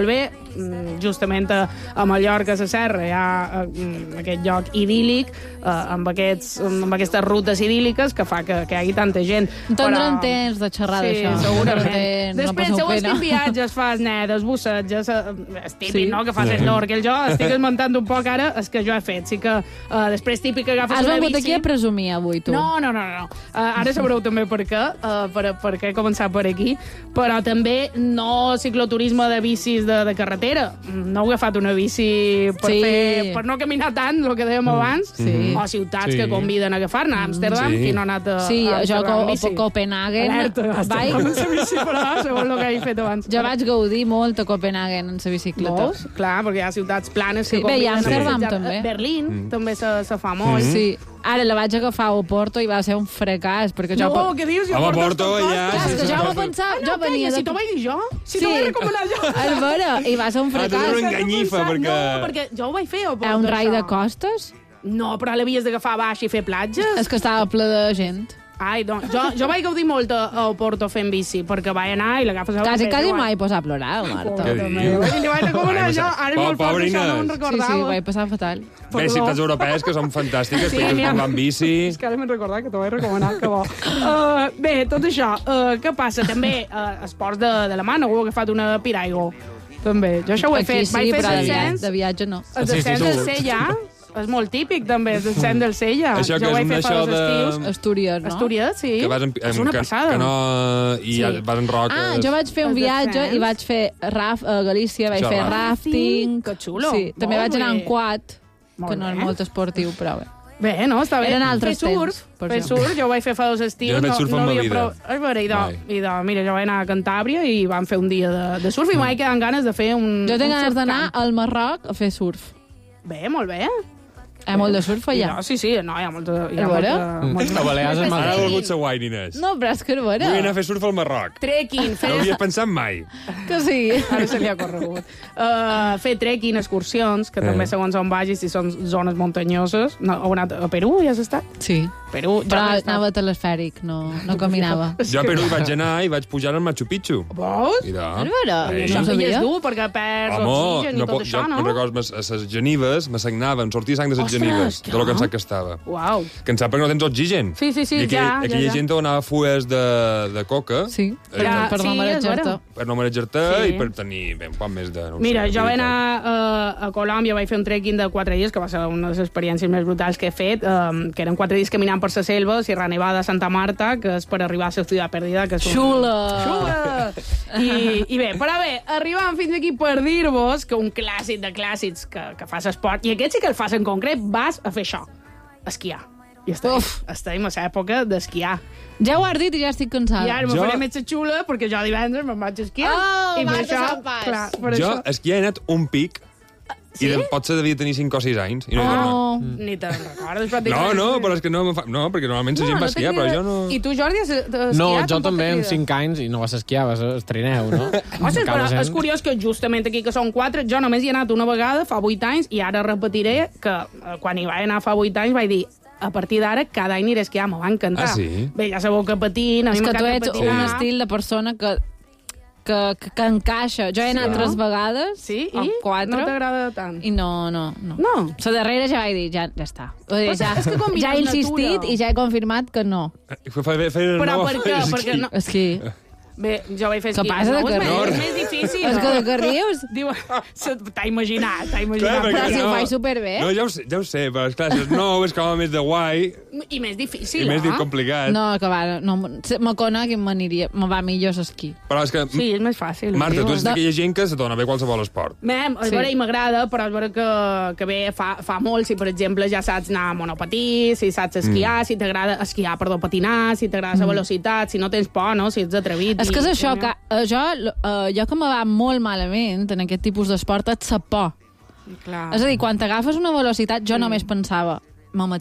justament a, a Mallorca, a la Serra, hi ha uh, aquest lloc idíl·lic, uh, amb, aquests, amb aquestes rutes idíl·liques que fa que, que hi hagi tanta gent. Tindran Però... temps de xerrar sí, d'això. segurament. No Després, segons quin viatges fas, nedes, bussetges, és típic, sí. no?, que fas snorkel. Jo estic esmentant un poc ara el que jo he fet. Sí que uh, després típic que agafes Has una bici... Has vengut aquí a presumir avui, tu. No, no, no. no. Uh, ara sabreu també per què, uh, per, per què he començat per aquí, però també no cicloturisme de bicis de, de carretera. No he agafat una bici per, sí. fer, per no caminar tant, el que dèiem abans, sí. o ciutats sí. que conviden a agafar-ne. A Amsterdam, sí. qui no ha anat a, sí, a jo a a Copenhagen Alerta, vaig... amb la bici, però segons el que he fet abans. Jo vaig gaudir molt a Copenhagen en la bicicleta. Molts, clar, perquè hi ha ciutats planes sí. que conviden. Bé, i Amsterdam sí. també. Berlín mm. també se, se fa molt. Mm. Sí. Ara la vaig agafar a Oporto i va ser un fracàs, perquè jo... No, què dius? Home, Porto, ja... Clar, és que jo m'ho pensava... Ah, no, jo venia calla, de... si t'ho vaig dir jo, si sí. t'ho vaig recomanar jo. És vera, i va ser un fracàs. Ah, tu enganyifa, perquè... No, perquè jo ho vaig fer a Oporto, Hi ha un rai això. de costes? No, però l'havies d'agafar a baix i fer platges. És que estava ple de gent. Ai, doncs, jo, jo vaig gaudir molt a, a Oporto fent bici, perquè vaig anar i l'agafes a... Quasi, quasi m'ho vaig posar a plorar, Marta. Què dius? Li vaig recomanar jo, ara és molt fort, això no me'n recordava. Sí, sí, ho vaig passar fatal. Bé, ciutats europees que són fantàstiques, sí, perquè es van amb bici... És que ara m'he recordat que t'ho vaig recomanar, que bo. Uh, bé, tot això, uh, què passa? També uh, esports de, de la mà, no heu agafat una piraigo. També, jo això ho he Aquí fet. sí, vaig fer però de, descens, de viatge no. el descens del Sella, és molt típic, també, el descens del Sella. Això que jo ho és vaig fer fa això dos de... estius. Astúries, no? Astúries, sí. Que vas en, és una que, passada. que no... I Sí. ja vas en roques... Ah, jo vaig fer un Els viatge descens. i vaig fer raf, a Galícia, vaig Això, fer rafting. rafting. Que xulo. Sí, també Molt vaig anar en bé. quad, Molt que no és bé. molt esportiu, però bé. Bé, no, està bé. Eren altres fer surf, temps, per fer això. surf, jo ho vaig fer fa dos estius. Jo no he fet surf en ma havia vida. prou... És vera, idò, Mai. idò, mira, jo vaig anar a Cantàbria i vam fer un dia de, de surf i m'ho vaig quedar amb ganes de fer un... Jo tinc un ganes surf d'anar camp. al Marroc a fer surf. Bé, molt bé. Hi ha molt de surf allà. No, sí, sí, no, hi ha molta... Hi ha A veure? molta, molta... A Balears és Ara mal. ha volgut ser guai, Inés. No, però és que a veure. Vull anar a fer surf al Marroc. Trekking, No fer... ho havia pensat mai. Que sí. Ara se li ha corregut. Uh, fer trekking, excursions, que Eh. també segons on vagis, si són zones muntanyoses. No, heu anat a Perú, ja has estat? Sí. Perú, Però no he estat. anava telesfèric, no, no caminava. Jo a Perú hi vaig anar i vaig pujar al Machu Picchu. Vols? I de... A veure, Ei. no ho I és sabia. dur, perquè perds Home, oxigen i no tot pot, això, jo no? me'n recordo, a les genives me sagnaven, sortia sang de les Ostres, genives, que de lo no. cansat que estava. Uau. Cansat perquè no tens oxigen. Sí, sí, sí, I aquell, ja, ja, aquella ja. gent donava fues de, de coca Sí, per, Ja, per no sí, és marejar-te. vera. per no marejar-te Sí. i per tenir bé, un poc més de... No ho Mira, sé, jo vaig activitat. anar uh, a Colòmbia, vaig fer un trekking de quatre dies, que va ser una de les experiències més brutals que he fet, um, que eren quatre dies caminant per la selva, Sierra Nevada, Santa Marta, que és per arribar a la ciutat perdida, que és un... Xula! Xula! I, I bé, però bé, arribàvem fins aquí per dir-vos que un clàssic de clàssics que, que fas esport, i aquest sí que el fas en concret, vas a fer això, esquiar. I estem, estem a l'època d'esquiar. Ja ho has dit i ja estic cansada. I ara me Jo- faré més xula perquè jo divendres me'n vaig a esquiar. Oh, I per Marta això, Sampàs. clar, per Jo això... esquiar he anat un pic Sí? i de, potser devia tenir cinc o sis anys. I no, he Oh, tornat. ni te'n recordes, però... no, no, però és que no, me fa... no perquè normalment la gent va esquiar, però jo no... I tu, Jordi, has esquiat? No, jo tampoc també amb t'agrada? cinc anys, i no vas esquiar, vas a trineu, no? Ostres, però Acaba sent- és curiós que justament aquí, que són quatre, jo només hi he anat una vegada, fa vuit anys, i ara repetiré que eh, quan hi vaig anar fa vuit anys vaig dir a partir d'ara cada any aniré a esquiar, m'ho va encantar. Ah, sí? Bé, ja sabeu que patint, a És mi que tu m'encanta ets patinar. un estil de persona que, que, que, que encaixa. Jo he anat no? tres vegades, Sí, o i quatre, no t'agrada tant. i no, no, no. No? La darrera ja vaig dir, ja, ja està. Vull dir, Però ja, és que combines ja he insistit natura. i ja he confirmat que no. Fer, fer, fer Però no, per què? Perquè no... És que... Bé, jo vaig fer Què esquí. passa de no, és, que més, rius? és més difícil. És que de que rius? Diu, t'ha imaginat, t'ha Clar, imaginat. perquè Però si ho no. faig superbé. No, ja ho sé, ja ho sé, però esclar, si és nou, és com a més de guai I més difícil, i més no? complicat. No, que va, no, me conec i m'aniria, me va millor l'esquí. Però és que, Sí, és més fàcil. Marta, tu tio. ets d'aquella gent que se dona bé qualsevol esport. Mem, és Sí. vera, i m'agrada, però és vera que, que bé, fa, fa molt, si per exemple ja saps anar a monopatí, si saps esquiar, mm. si t'agrada esquiar, perdó, patinar, si t'agrada la velocitat, si no tens por, no? Si ets atrevit. És que és i- això, que eh, jo, eh, jo que me va molt malament en aquest tipus d'esport és la por. Clar. És a dir, quan t'agafes una velocitat, jo només pensava, me mataré.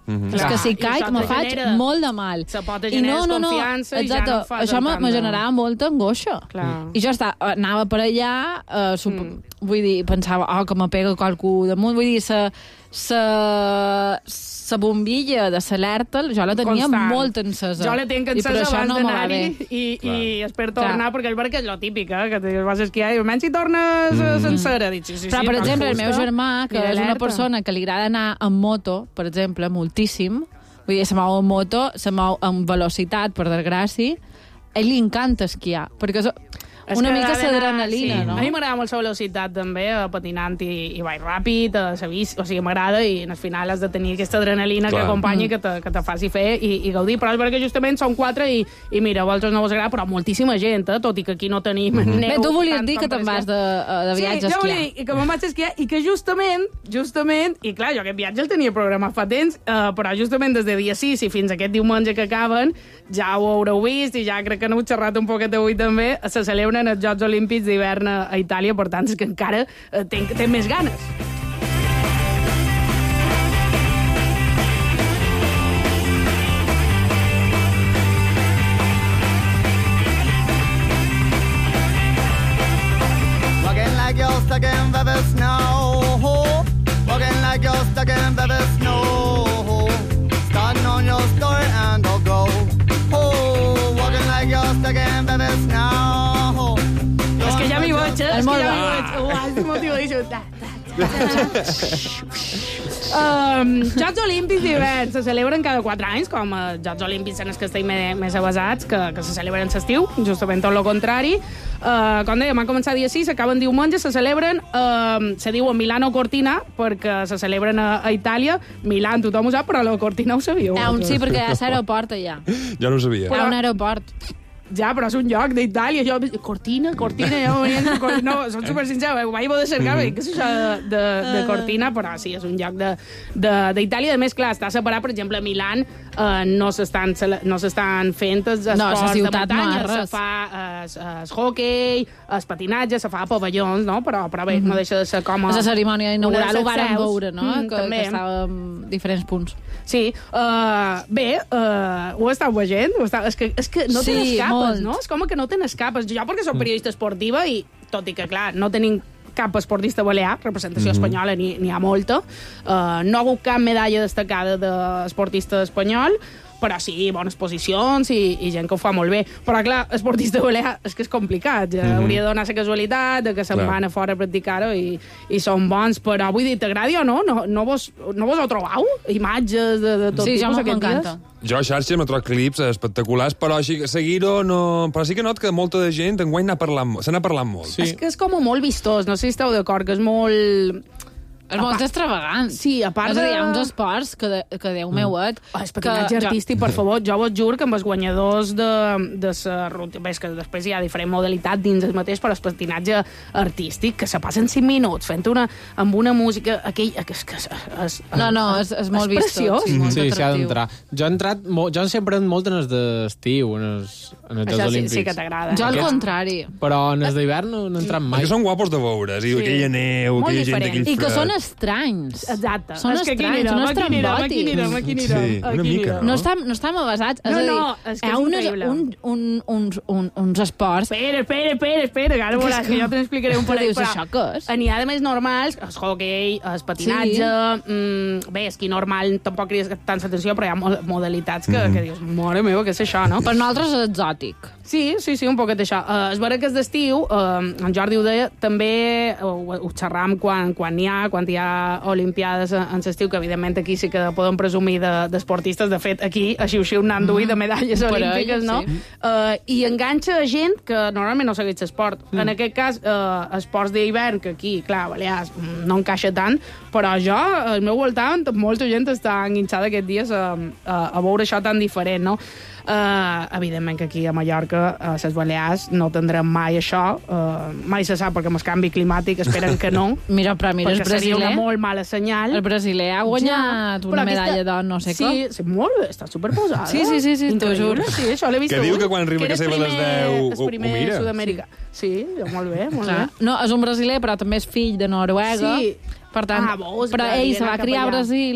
Mm-hmm. És que si I caic això me te faig genera- molt de mal. Se pot I generar no, no, no, desconfiança i ja exacte, no ho fas això amb me, tant me de- generava molta angoixa. Clar. I jo està, anava per allà, eh, sup... mm. vull dir, pensava, oh, que me pega qualcú damunt, vull dir, sa, sa, sa bombilla de l'alerta, jo la tenia Constant. molt encesa. Jo la tinc I per encesa això abans no me va d'anar-hi bé. i, Clar. i espero tornar, perquè és perquè és lo típic, eh, que te vas a esquiar i almenys si tornes mm. sencera. Dic, sí, sí, però, sí, per exemple, el fusta, meu germà, que mira és una alerta. persona que li agrada anar amb moto, per exemple, moltíssim, vull dir, se mou amb moto, se mou amb velocitat, per desgràcia, a ell li encanta esquiar, perquè és És una que mica ha d'anar- l'adrenalina, sí. no? A mi m'agrada molt la velocitat, també, eh, patinant i, i vaig ràpid, a la bici, o sigui, m'agrada, i al final has de tenir aquesta adrenalina Clar. que acompanyi, Mm. que, te, que te faci fer i, i gaudir. Però és perquè justament són quatre i, i mira, a vosaltres no us agrada, però moltíssima gent, eh, tot i que aquí no tenim Mm-hmm. neu. Bé, tu volies tant dir que com te'n per vas esquiar. de, de viatge sí, a jo esquiar. volia dir que me'n vaig a esquiar i que justament, justament, i clar, jo aquest viatge el tenia programat fa temps, eh, però justament des de dia sis i fins aquest diumenge que acaben, ja ho haureu vist i ja crec que n'heu xerrat un poquet avui també, se celebren els Jocs Olímpics d'hivern a, a Itàlia, per tant, és que encara eh, tenc, tenc més ganes. Walking like you're stuck in the snow. Walking like you're stuck in the snow. Starting on your story and I'll go. Oh, walking like you're stuck in the snow. És que ja m'hi veig, eh? És És que molt ja bo. m'hi veig. Uau, és motivadíssim. Da, da, Um, Jocs Olímpics d'hivern se celebren cada quatre anys, com els Jocs Olímpics en els que estem més, més avasats, que, que se celebren l'estiu, justament tot el contrari. Uh, com dèiem, han començat dia sis, s'acaben diumenge, se celebren, uh, se diuen Milano Cortina, perquè se celebren a, a Itàlia. Milan tothom ho sap, però la Cortina ho sabíeu. Eh, un sí, perquè hi ha l'aeroport allà. Jo no ho sabia. Hi ha un aeroport. Ja, però és un lloc d'Itàlia. Jo, Cortina, Cortina, ja venien... No, són super sincers, ho vaig poder cercar, mm. que és això de, de, de Cortina, però sí, és un lloc d'Itàlia. A més, clar, està separat, per exemple, a Milan eh, no s'estan no s'estan fent els esports No, la de ciutat no muntanya, és se res. fa es, es hockey, es patinatge, se fa a pavellons, no? Però, però bé, mm -hmm. no deixa de ser com a... La cerimònia inaugural ho vàrem veure, no? Mm, que, també. que estava en diferents punts. Sí, uh, bé, uh, ho estàu veient? Ho estàu... És, que, és que no Sí, tens capes, molt. no? És com que no tens capes. Jo perquè soc periodista esportiva i, tot i que, clar, no tenim cap esportista balear, representació Mhm. espanyola n'hi ha molta, uh, no ha hagut cap medalla destacada d'esportista espanyol, però sí, bones posicions i, i gent que ho fa molt bé. Però, clar, esportista balear és que és complicat. Ja, Mhm. hauria de donar la casualitat de que se'n Clar. van a fora a practicar-ho i, i són bons. Però, vull dir, t'agradi o no? No, no, vos, no vos ho trobau? Imatges de, de tot Sí, tipus ja aquests m'encanta. dies? Jo a xarxes m'he trobat clips espectaculars, però així, seguir-ho no... Però sí que not que molta de gent enguany n'ha parlat, mo- se n'ha parlat molt. Sí. És que és com molt vistós, no sé si esteu d'acord, que és molt... És molt extravagant. Sí, a part és a dir, hi ha de- uns esports que, de, que Déu meu, et... Oh, és patinatge que- artístic, per favor. Jo vos juro que amb els guanyadors de, de sa rutina... Bé, és que després hi ha diferent modalitat dins el mateix, però el patinatge artístic, que se passen cinc minuts fent una, amb una música... Aquell, que és, que és, és, No, no, és, és molt és vistós. preciós. Sí, molt Sí, s'hi ha atractiu. d'entrar. Jo he entrat... mo- Jo sempre he anat molt en els d'estiu, en els, en els Això Jocs sí, Olímpics. sí que t'agrada. Jo al Aquests- contrari. Però en els d'hivern no, no he entrat mai. Que són guapos de veure's, i Sí. aquella neu, Molt aquella gent, diferent. aquell I que fred. són estranys. Exacte. Són És que aquí estranys, anirem, són aquí anirem, aquí estrambòtics. anirem, aquí anirem, Sí, una aquí mica, anirem. No estem, no estem avasats. No, és a dir, no, és que hi ha és unes, increïble. un, un, uns, un, uns esports... Espera, espera, espera, espera, que ara veuràs, que jo te n'explicaré un Què parell. dius, això què és? N'hi ha de més normals, el hockey, el patinatge... Sí. Mm, bé, esquí normal tampoc crides tant l'atenció, però hi ha mo- modalitats que, Mhm. que dius, mare meva, què és això, no? Per nosaltres és exòtic. Sí, sí, sí, un poquet d'això. Uh, és vera que és d'estiu, uh, en Jordi ho deia, també ho, ho xerram quan quan n'hi ha, quan hi ha olimpiades en, en l'estiu, que evidentment aquí sí que podem presumir de- d'esportistes. De, de fet, aquí a Xiu-Xiu n'han duit de medalles Per olímpiques, ell, no? sí. Uh, I enganxa a gent que normalment no segueix l'esport. Mm. En aquest cas, uh, esports d'hivern, que aquí, clar, Balears mm, no encaixa tant, però jo, al meu voltant, molta gent està enganxada aquests dies a, a, a veure això tan diferent, no? Uh, evidentment que aquí a Mallorca, a les Balears, no tindrem mai això. Uh, mai se sap, perquè amb el canvi climàtic esperen que no. Mira, però mira, el perquè seria una brasiler... molt mala senyal. El brasiler ha guanyat Ja, una però medalla aquesta- d'or, no sé sí, com. Sí, molt bé, està superposada. Sí, sí, sí, sí, t'ho Increïble, juro. Sí, això l'he vist Que diu avui, que quan arriba a era casa el a les primer- deu ho- el ho primer mira. Sud-amèrica. Sí, molt bé, molt Clar. bé. No, és un brasiler, però també és fill de Noruega. Sí. Per tant, Ah, veus, però que ell havia se va anat cap criar a allà. Brasil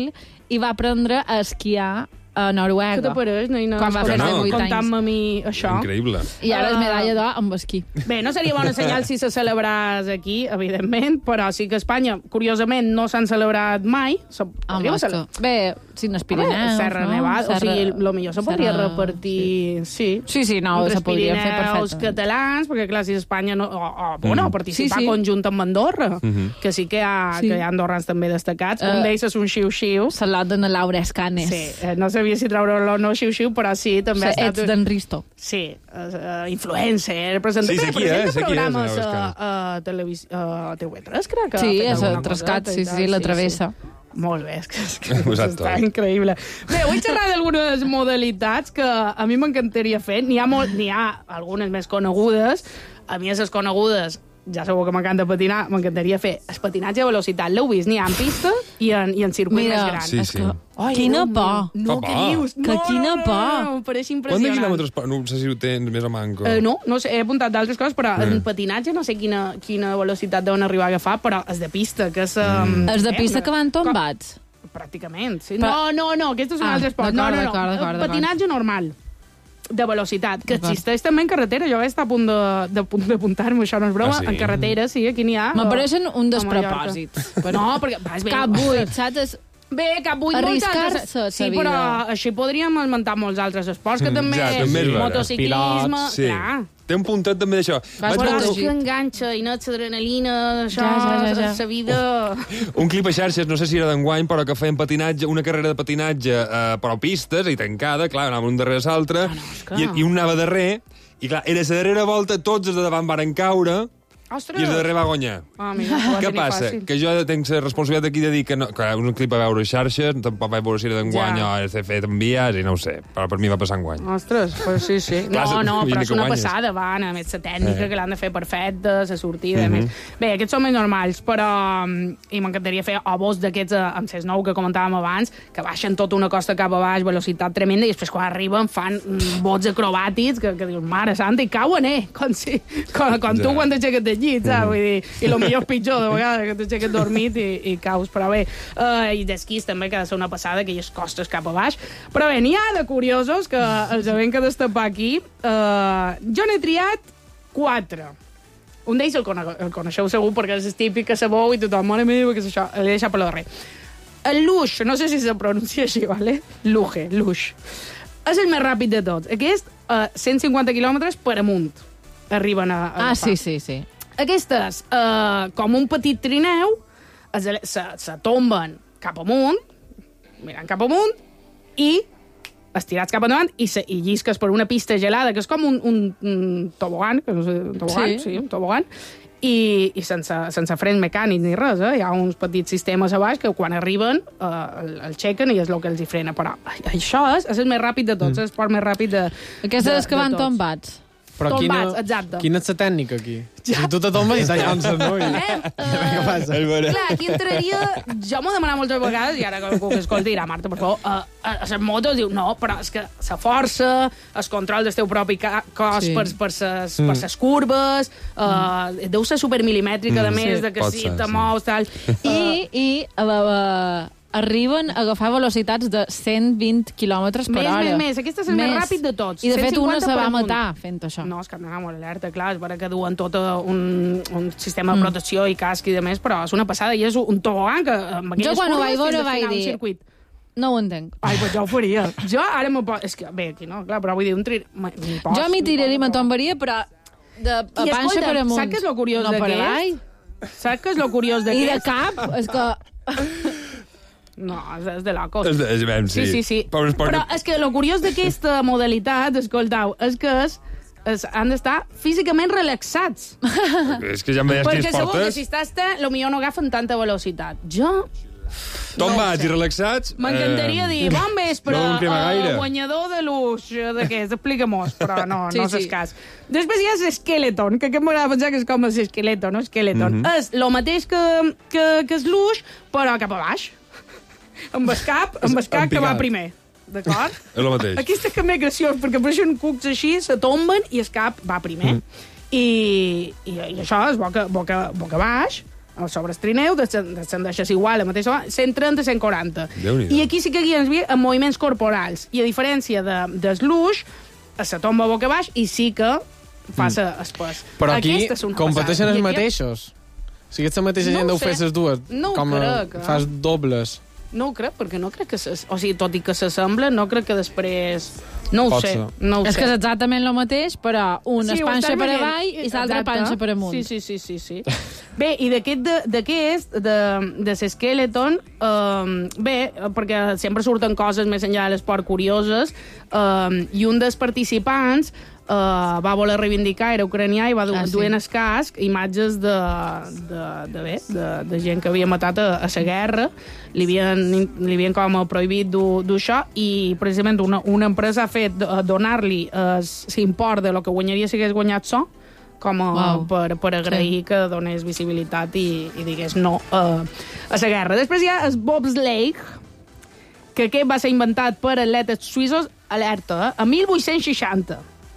i va aprendre a esquiar a Noruega. Què t'apareix, Naina? Quan va fer no. divuit anys. Contant-me a mi això. Increïble. I ara és Ah. medalla d'or amb esquí. Bé, no seria bona senyal si se celebrés aquí, evidentment, però sí que a Espanya, curiosament, no s'han celebrat mai. Se podria Home, celebrar. que... Bé, sí, en els Pirineus, Serra no? Nevada, Serra... o sigui, lo millor se podria Serra... repartir... Sí, sí, sí no, entre se podria fer Pirineus perfectament. catalans, perquè clar, si Espanya no... O, o, bueno, Mm. participar Sí, sí. conjunt amb Andorra, Mhm. que sí que hi ha, Sí. que hi ha andorrans també destacats. Eh, Un d'ells és un xiu-xiu. Se l'ha de Laura Escanes. Sí, eh, no sabia si treure-lo o no xiu-xiu, però sí, també ha estat... Ets d'en Risto. Sí, uh, influencer, presenta, Sí, sé qui presenta és, sé qui és, programes la a, Laura a, televis... a T V tres, crec que Sí, ha fet és alguna a Trascat, coseta i sí, sí, tal, la travessa. Molt bé, és que, és que Exacte. està increïble. Bé, vull xerrar d'algunes modalitats que a mi m'encantaria fer. N'hi ha, molt, n'hi ha algunes més conegudes. A mi, les conegudes, ja sabeu que m'encanta patinar, m'encantaria fer el patinatge a velocitat. L'heu vist? N'hi ha en pista i en, i en circuit Mira, més gran. Sí, sí. Ai, Quina Déu por. meu. No, Fa què por. dius? Que no, quina no, por. No, no, em pareix Quant de impressionant. quilòmetres... pa- No sé si ho tens més a manco. Eh, no, no sé, he apuntat d'altres coses, però Eh. en patinatge no sé quina, quina velocitat deuen arribar a agafar, però és de pista, que és... Mm. Els de pista que van tombats. Pràcticament, sí. Però- No, no, no, aquest és un Ah, altre esport. No, d'acord, no, no, d'acord, d'acord, d'acord. patinatge normal, de velocitat, que D'acord. existeix també en carretera. Jo vaig estar a punt de- de- d'apuntar-me, això no és broma, Ah, sí? en carretera, sí, aquí n'hi ha. M'apareixen un a Mallorca. despropòsit. No, perquè vas bé. Cap buit, saps? Bé, cap buit, Arriscar-se molts altres- sa Sí, vida. però així podríem esmentar molts altres esports, que Mm, també ja, també és vera. motociclisme... Pilots, Sí. Clar. Té un puntet també d'això. Vas Vaig Però veure és que enganxa, i no ets adrenalina, això, Ja, ja, ja, ja. la vida... un clip a xarxes, no sé si era d'enguany, però que feien patinatge, una carrera de patinatge, eh, però pistes, i tancada, clar, anava un darrere l'altre, no, és que- i, i un anava darrere, i clar, era la darrera volta, tots els de davant varen caure, Ostres! i els de darrere va guanyar. Ah, mira, ho va Què tenir passa? fàcil. Que jo tenc la responsabilitat aquí de dir que, no, que un clip a veure a xarxes, tampoc vaig veure si era d'enguany Ja. o és de fet enviats, i no ho sé, però per mi va passar enguany. Ostres, pues sí, sí. Clar, No, no, vull però dir és que una guanyes. passada, van, a més la tècnica, Eh. que l'han de fer perfecta, la sortida, Mhm. a més. Bé, aquests són més normals, però... mm, I m'encantaria fer obos d'aquests eh, amb ces nou que comentàvem abans, que baixen tota una costa cap a baix, velocitat tremenda, i després quan arriben fan mm, bots acrobàtics, que, que dius, mare santa, i cauen, eh? Com, si, com, com tu Ja. quan t'aixeques del llit, saps? Mhm. Vull dir, i el millor és pitjor, de vegades, que t'aixeques dormit i, i caus, però bé. Uh, I d'esquís també, que ha de ser una passada, aquelles costes cap a baix. Però bé, n'hi ha de curiosos que els havem que destapar aquí. Uh, jo n'he triat quatre. Un d'ells el, cone el coneixeu segur perquè és típic que sabeu i tothom, mare meva, que és això? L'he deixat per la darrere. El Luge, no sé si se pronuncia així, ¿vale? Luge, Luge. És el més ràpid de tots. Aquest, a uh, cent cinquanta quilòmetres per amunt arriben a, a Ah, agafar. sí, sí, sí. Aquestes, uh, com un petit trineu, es, se, se tomben cap amunt, mirant cap amunt, i estirats cap endavant i, se, i llisques per una pista gelada, que és com un, un, un tobogan, que no sé, un tobogan, sí, Sí. sí un tobogan, i, i sense, sense frens mecànics ni res, eh? Hi ha uns petits sistemes a baix que quan arriben eh, el, el xequen i és el que els hi frena. Però ai, això és, és el més ràpid de tots, mm. és l'esport més ràpid de Aquestes de, és que van de tots. tombats. Però quina, Tombats, exacte. quina és la tècnica aquí? Ja. Si tu te tombes i te llances, no? I... Eh, Què passa? Clar, aquí entraria... Jo m'ho he demanat moltes vegades i ara que algú que escolti dirà, Marta, per favor, a, a, a les motos diu, no, però és que la força, el control del teu propi cos Sí. per, per, ses, Mm. per ses curves, uh, deu ser supermilimètrica, Mm. a més, Sí. de que Pot si ser, te sí. mous, tal... I, i uh, uh, arriben a agafar velocitats de cent vint quilòmetres per Més, hora. més, més. Aquest és el més ràpid de tots. I, de fet, cent cinquanta una se per va amunt. matar fent això. No, és que anava molt alerta, clar, és vera que duen tot un, un sistema de protecció i casc i de més, però és una passada i és un tobogan que amb aquelles Jo quan ho curves vaig veure fins a vaig final un dir- circuit. No ho entenc. Ai, pues jo ho faria. Jo ara m'ho poso... És que, bé, aquí no, clar, però vull dir, un tri... m'hi poso, Jo m'hi tiraria, m'hi me poso. tombaria, però de a I panxa escolta, per amunt. saps què és lo curiós no per d'aquest? avall? Saps què és lo curiós I de d'aquest? cap, és que... No, és, és de locos. És de- és- ben, Sí, sí. sí, sí. Però un esport Però que- és que lo curiós d'aquesta modalitat, escoltau, és que és, és, han d'estar físicament relaxats. És que ja em deies Perquè quins segur que portes. si estàs ten, potser no agafen tanta velocitat. Jo Tombats no ho sé. i relaxats. m'encantaria eh, dir, bon vespre, no ho crema uh, gaire. guanyador de l'ús, d'aquest, explica-mos, però no, Sí, no és sí. el cas. Després hi ha l'Skeleton, que aquest m'agrada pensar que és com l'esqueleto, no? Skeleton. Mhm. És el mateix que, que, que és l'ús, però cap a baix. Amb el cap, amb el cap que va Empigat. primer. D'acord? És el mateix. Aquí està que m'he graciós, perquè apareixen cucs així, se tomben i el cap va primer. Mm. I, i, I això és boca, boca, boca baix, sobre el trineu, descendeixes igual, la mateixa, cent trenta a cent quaranta. Déu-n'hi-do. I aquí sí que guies en moviments corporals. I a diferència de, del luix, se tomba boca baix i sí que fa mm. espès. Però aquí competeixen els aquí... mateixos. O sigui, ets la mateixa gent no deu fer les dues. No com crec. Eh? Fas dobles. No ho crec, perquè no crec que... Se, o sigui, tot i que s'assemblen, no crec que després... No ho Pot sé. ser. No ho és sé. que és exactament el mateix, però un Sí, és panxa per veient. avall i l'altre Exacte. panxa per amunt. Sí, sí, sí, sí, sí. Bé, i d'aquest de, d'aquest, de, de l'Skeleton, um, bé, perquè sempre surten coses més enllà de l'esport curioses, um, i un dels participants Uh, va voler reivindicar, era ucranià i va du ah, sí. duent el casc imatges de, de, de, bé, de, de gent que havia matat a, a la guerra, li havien, li havien com a prohibit dur això i precisament una, una empresa ha fet donar-li l'import de lo que guanyaria si hagués guanyat so com a, wow. per, per agrair sí. que donés visibilitat i, i digués no uh, a la guerra. Després hi ha el bobsleigh, que aquest va ser inventat per atletes suïssos, alerta, eh, a mil vuit-cents seixanta.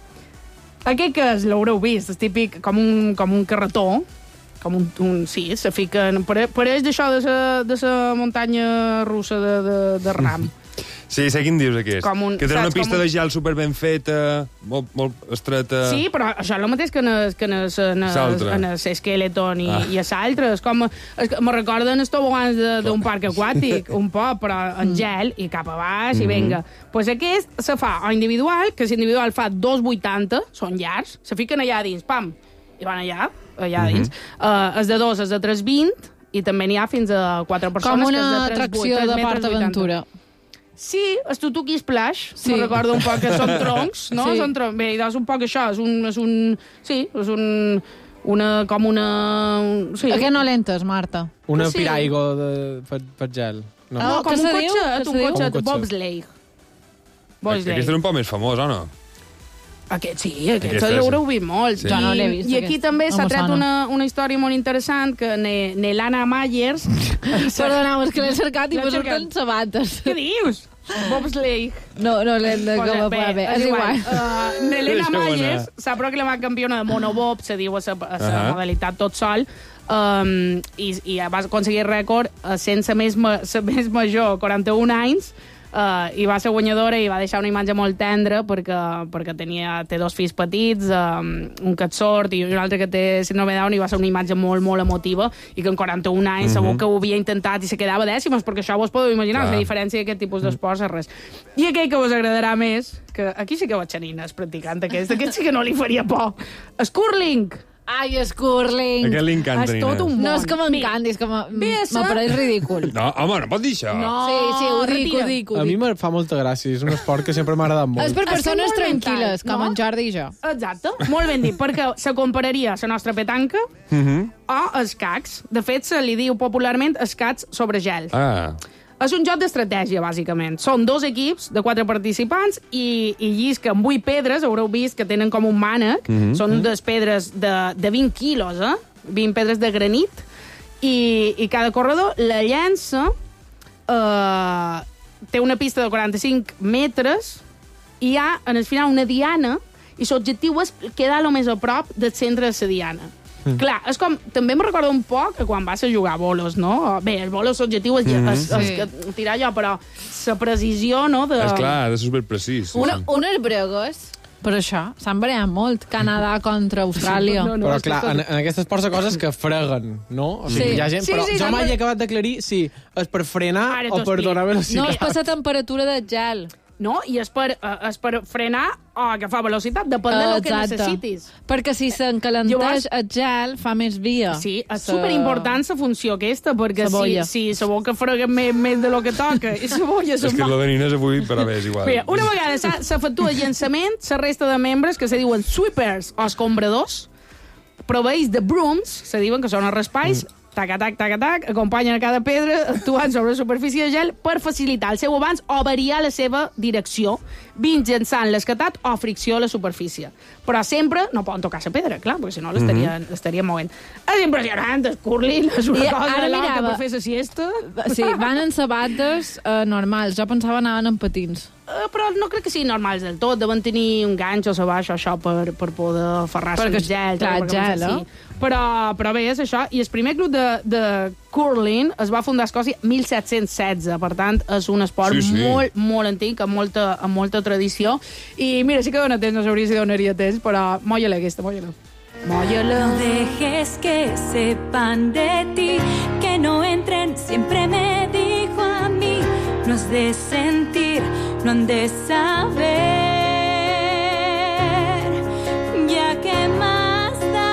Aquest que és, l'haureu vist, és típic com un, com un carretó, com un, un sí, se fiquen, pareix d'això de la de sa muntanya russa de, de, de Ram. Sí, sé quin dius aquest. Un, que té una pista un... de gel super ben feta, molt, molt estreta... Sí, però això és el mateix que en el, que en el, en el Skeleton i, ah. i a l'altre. És com... És, me recorden els tobogans d'un parc aquàtic, un poc, però en gel, i cap a baix, mm -hmm. i vinga. Doncs pues aquest se fa o individual, que l'individual fa dos vuitanta, són llargs, se fiquen allà dins, pam, i van allà, allà dins. Mm -hmm. uh, els de dos, els de tres vint, i també n'hi ha fins a quatre persones. Com una que és de atracció de PortAventura. Sí, el Tutuki Splash, sí. Me recordo un poc que són troncs, no? Sí. Són troncs. Bé, és un poc això, és un... És un sí, és un... Una, com una... Sí. A què no l'entes, Marta? Una sí. piraigo de, per, per gel. No, no, oh, com un cotxet, un cotxet, bobsleigh. Aquest és un poc més famós, o no? Aquest sí, aquest l'haureu vist molt. Sí. Jo no l'he vist. I aquí també s'ha tret una, una història molt interessant que Nelana Myers... Perdoneu, és que l'he cercat i me surten sabates. Què dius? Bobsleigh. No, no l'hem de com a bé, bé. És igual. Uh, Nelana Myers s'ha proclamat campiona de monobob, se diu a la uh -huh. modalitat tot sol, um, i, i va aconseguir rècord uh, sense més, ma, més major, quaranta-un anys, Uh, i va ser guanyadora i va deixar una imatge molt tendra perquè, perquè tenia, té dos fills petits, um, un que et sort i un altre que té síndrome de Down, i va ser una imatge molt, molt emotiva, i que en quaranta-un anys mm -hmm. segur que ho havia intentat i se quedava dècimes, perquè això vos podeu imaginar, la diferència d'aquest tipus d'esports és res. I aquell que vos agradarà més, que aquí sí que vaig xanines practicant aquest, aquest sí que no li faria por. Curling! Ai, és curling. Aquest li encanta, és tot un món. No és que m'encanti, és que m'apareix ridícul. No, home, no pot dir això. No, sí, sí, ho dic, ho dic, ho dic. A mi me fa molta gràcia, és un esport que sempre m'ha agradat molt. És per persones és tranquil·les, com no? en Jordi i jo. Exacte, molt ben dit, perquè se compararia a la nostra petanca uh -huh. o els cacs. De fet, se li diu popularment escacs sobre gel. Ah. És un joc d'estratègia, bàsicament. Són dos equips de quatre participants i, i llisquen vuit pedres, haureu vist que tenen com un mànec. Mm -hmm. Són des pedres de, de vint quilos, eh? vint pedres de granit. I, i cada corredor la llença... Eh, té una pista de quaranta-cinc metres i hi ha, en el final, una diana i l'objectiu és quedar el més a prop del centre de la diana. Mm. Clar, és com... També em recordo un poc que quan vas a jugar a bolos, no? Bé, el bolos, l'objectiu és, mm -hmm. és, és, és tirar allò, però la precisió, no? De... És clar, ha de ser superprecís. Una, unes bregues, per això, s'han variat molt. Canadà contra Austràlia. No, no, però clar, en, en aquestes ports de coses que freguen, no? O sigui, sí. hi ha gent, sí, però sí, jo no, mai però... he acabat d'aclarir si és per frenar Ara o per donar velocitat. No, és per la temperatura del gel. No, i és per, uh, és per frenar o agafar velocitat, depèn uh, del que necessitis. Perquè si s'encalenteix Llavors... el gel, fa més via. Sí, és sa... superimportant la funció aquesta, perquè si, si sabeu que freguen més, més de lo que toca i la bolla... És que lo de nines avui, però bé, és igual. Mira, una vegada s'efectua el llançament, la resta de membres, que se diuen sweepers o escombradors, proveïts de brooms, se diuen que són els raspalls, mm. tac-tac, tac-tac, acompanyen a cada pedra actuant sobre la superfície de gel per facilitar el seu avanç o variar la seva direcció, mitjançant l'escatat o fricció a la superfície. Però sempre no poden tocar la pedra, clar, perquè si no l'estarien mm -hmm. estaria movent. És impressionant, el curling, és una I cosa ara mirava, per fer la siesta. Sí, van en sabates uh, normals. Jo pensava anaven en patins. eh, però no crec que siguin normals del tot. Deuen tenir un ganxo a baix o això per, per poder aferrar-se al gel. Clar, gel, eh? Sí. Però, però bé, és això. I el primer club de, de curling es va fundar a Escòcia mil set-cents setze. Per tant, és un esport Sí, sí. molt, molt antic, amb molta, amb molta tradició. I mira, sí que dona temps, no sabria si donaria temps, però molla-la aquesta, molla-la. Molla-la. No dejes que sepan de ti, que no entren, siempre me dijo a mí. No has de sentir, no han de saber, ya que más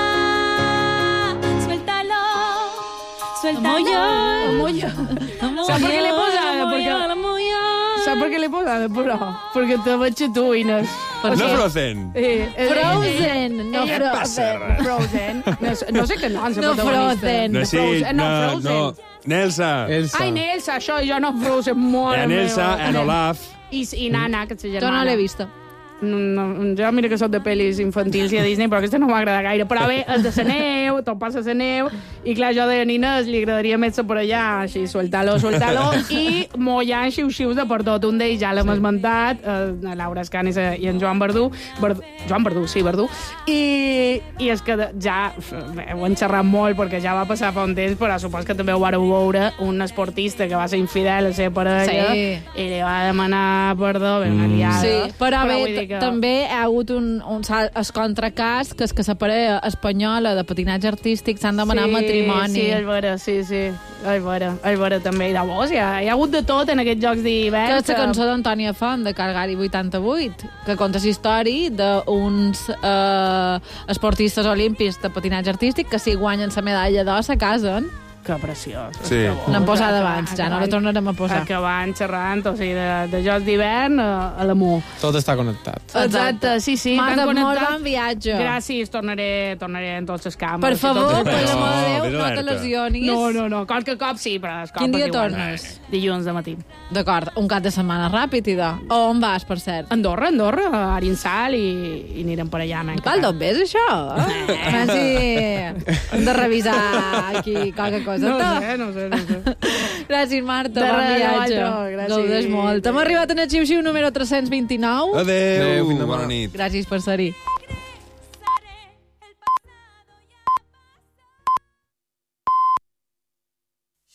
da. Suéltalo, suéltalo. Molla. Saps per què l'he posada? Perquè... Saps per què l'he posada, però? Perquè te veig a tu, Inés. No Frozen. Eh, eh, Frozen, no eh, Frozen. Frozen. No, no sé què no, No Frozen. No, sí, Frozen, no, no, Frozen. no. Nelsa. Ai, Nelsa, això, jo no Frozen, mare En Elsa, meva. en Olaf. I, i Nana, que és la germana. Jo no l'he vista. No, no, jo mira que soc de pel·lis infantils i a Disney, però aquesta no m'agrada gaire. Però bé, és de la neu, tot passa a la neu, i clar, jo de Nines li agradaria més per allà, així, sueltalo, sueltalo, i mollant xiu-xius de per tot. Un d'ells ja l'hem esmentat, eh, Laura Escanes i en Joan Verdú, Verdú Joan Verdú, sí, Verdú, i, i és que ja bé, ho hem xerrat molt perquè ja va passar fa un temps, però supos que també ho vareu veure, un esportista que va ser infidel a la seva parella, Sí. i li va demanar perdó, bé, una liada. Sí, però, vull bé, dir que... també hi ha hagut un, un salt, el contracàs, que és que la parella espanyola de patinatge artístic s'han demanat sí, matrimoni. Sí, és vera, sí, sí. És vera, és vera també. I llavors hi ha, hi ha hagut de tot en aquests jocs d'hivern. Que és la cançó d'Antònia Font, de Calgary vuitanta-vuit, que conta la història d'uns eh, esportistes olímpics de patinatge artístic que si guanyen la medalla d'or se casen. Que preciós. Sí. L'hem posada abans, ja no la tornarem a posar. Acabant xerrant, o sigui, de, de jocs d'hivern a, a l'amor. Tot està connectat. Exacte, sí, sí. Marta, tan molt connectat. bon viatge. Gràcies, tornaré, tornaré en tots els camps. Per favor, per l'amor de Déu, vés no te alerta. lesionis. No, no, no, qualque cop sí, però... els Quin cops dia igual. tornes? Dilluns de matí. D'acord, un cap de setmana ràpid, i de... On vas, per cert? Andorra, Andorra, a Arinsal, i, i anirem per allà. Val, d'on ves, això? Eh? A veure si hem de revisar aquí qualque cosa. No sé, no sé, no sé. Gràcies, Marta, De bon res, viatge. Marta, gràcies. Gaudeix molt. Hem arribat en el xiu-xiu número tres-cents vint-i-nou. Adéu. Adéu, fins demà. Bona nit. Gràcies per ser-hi.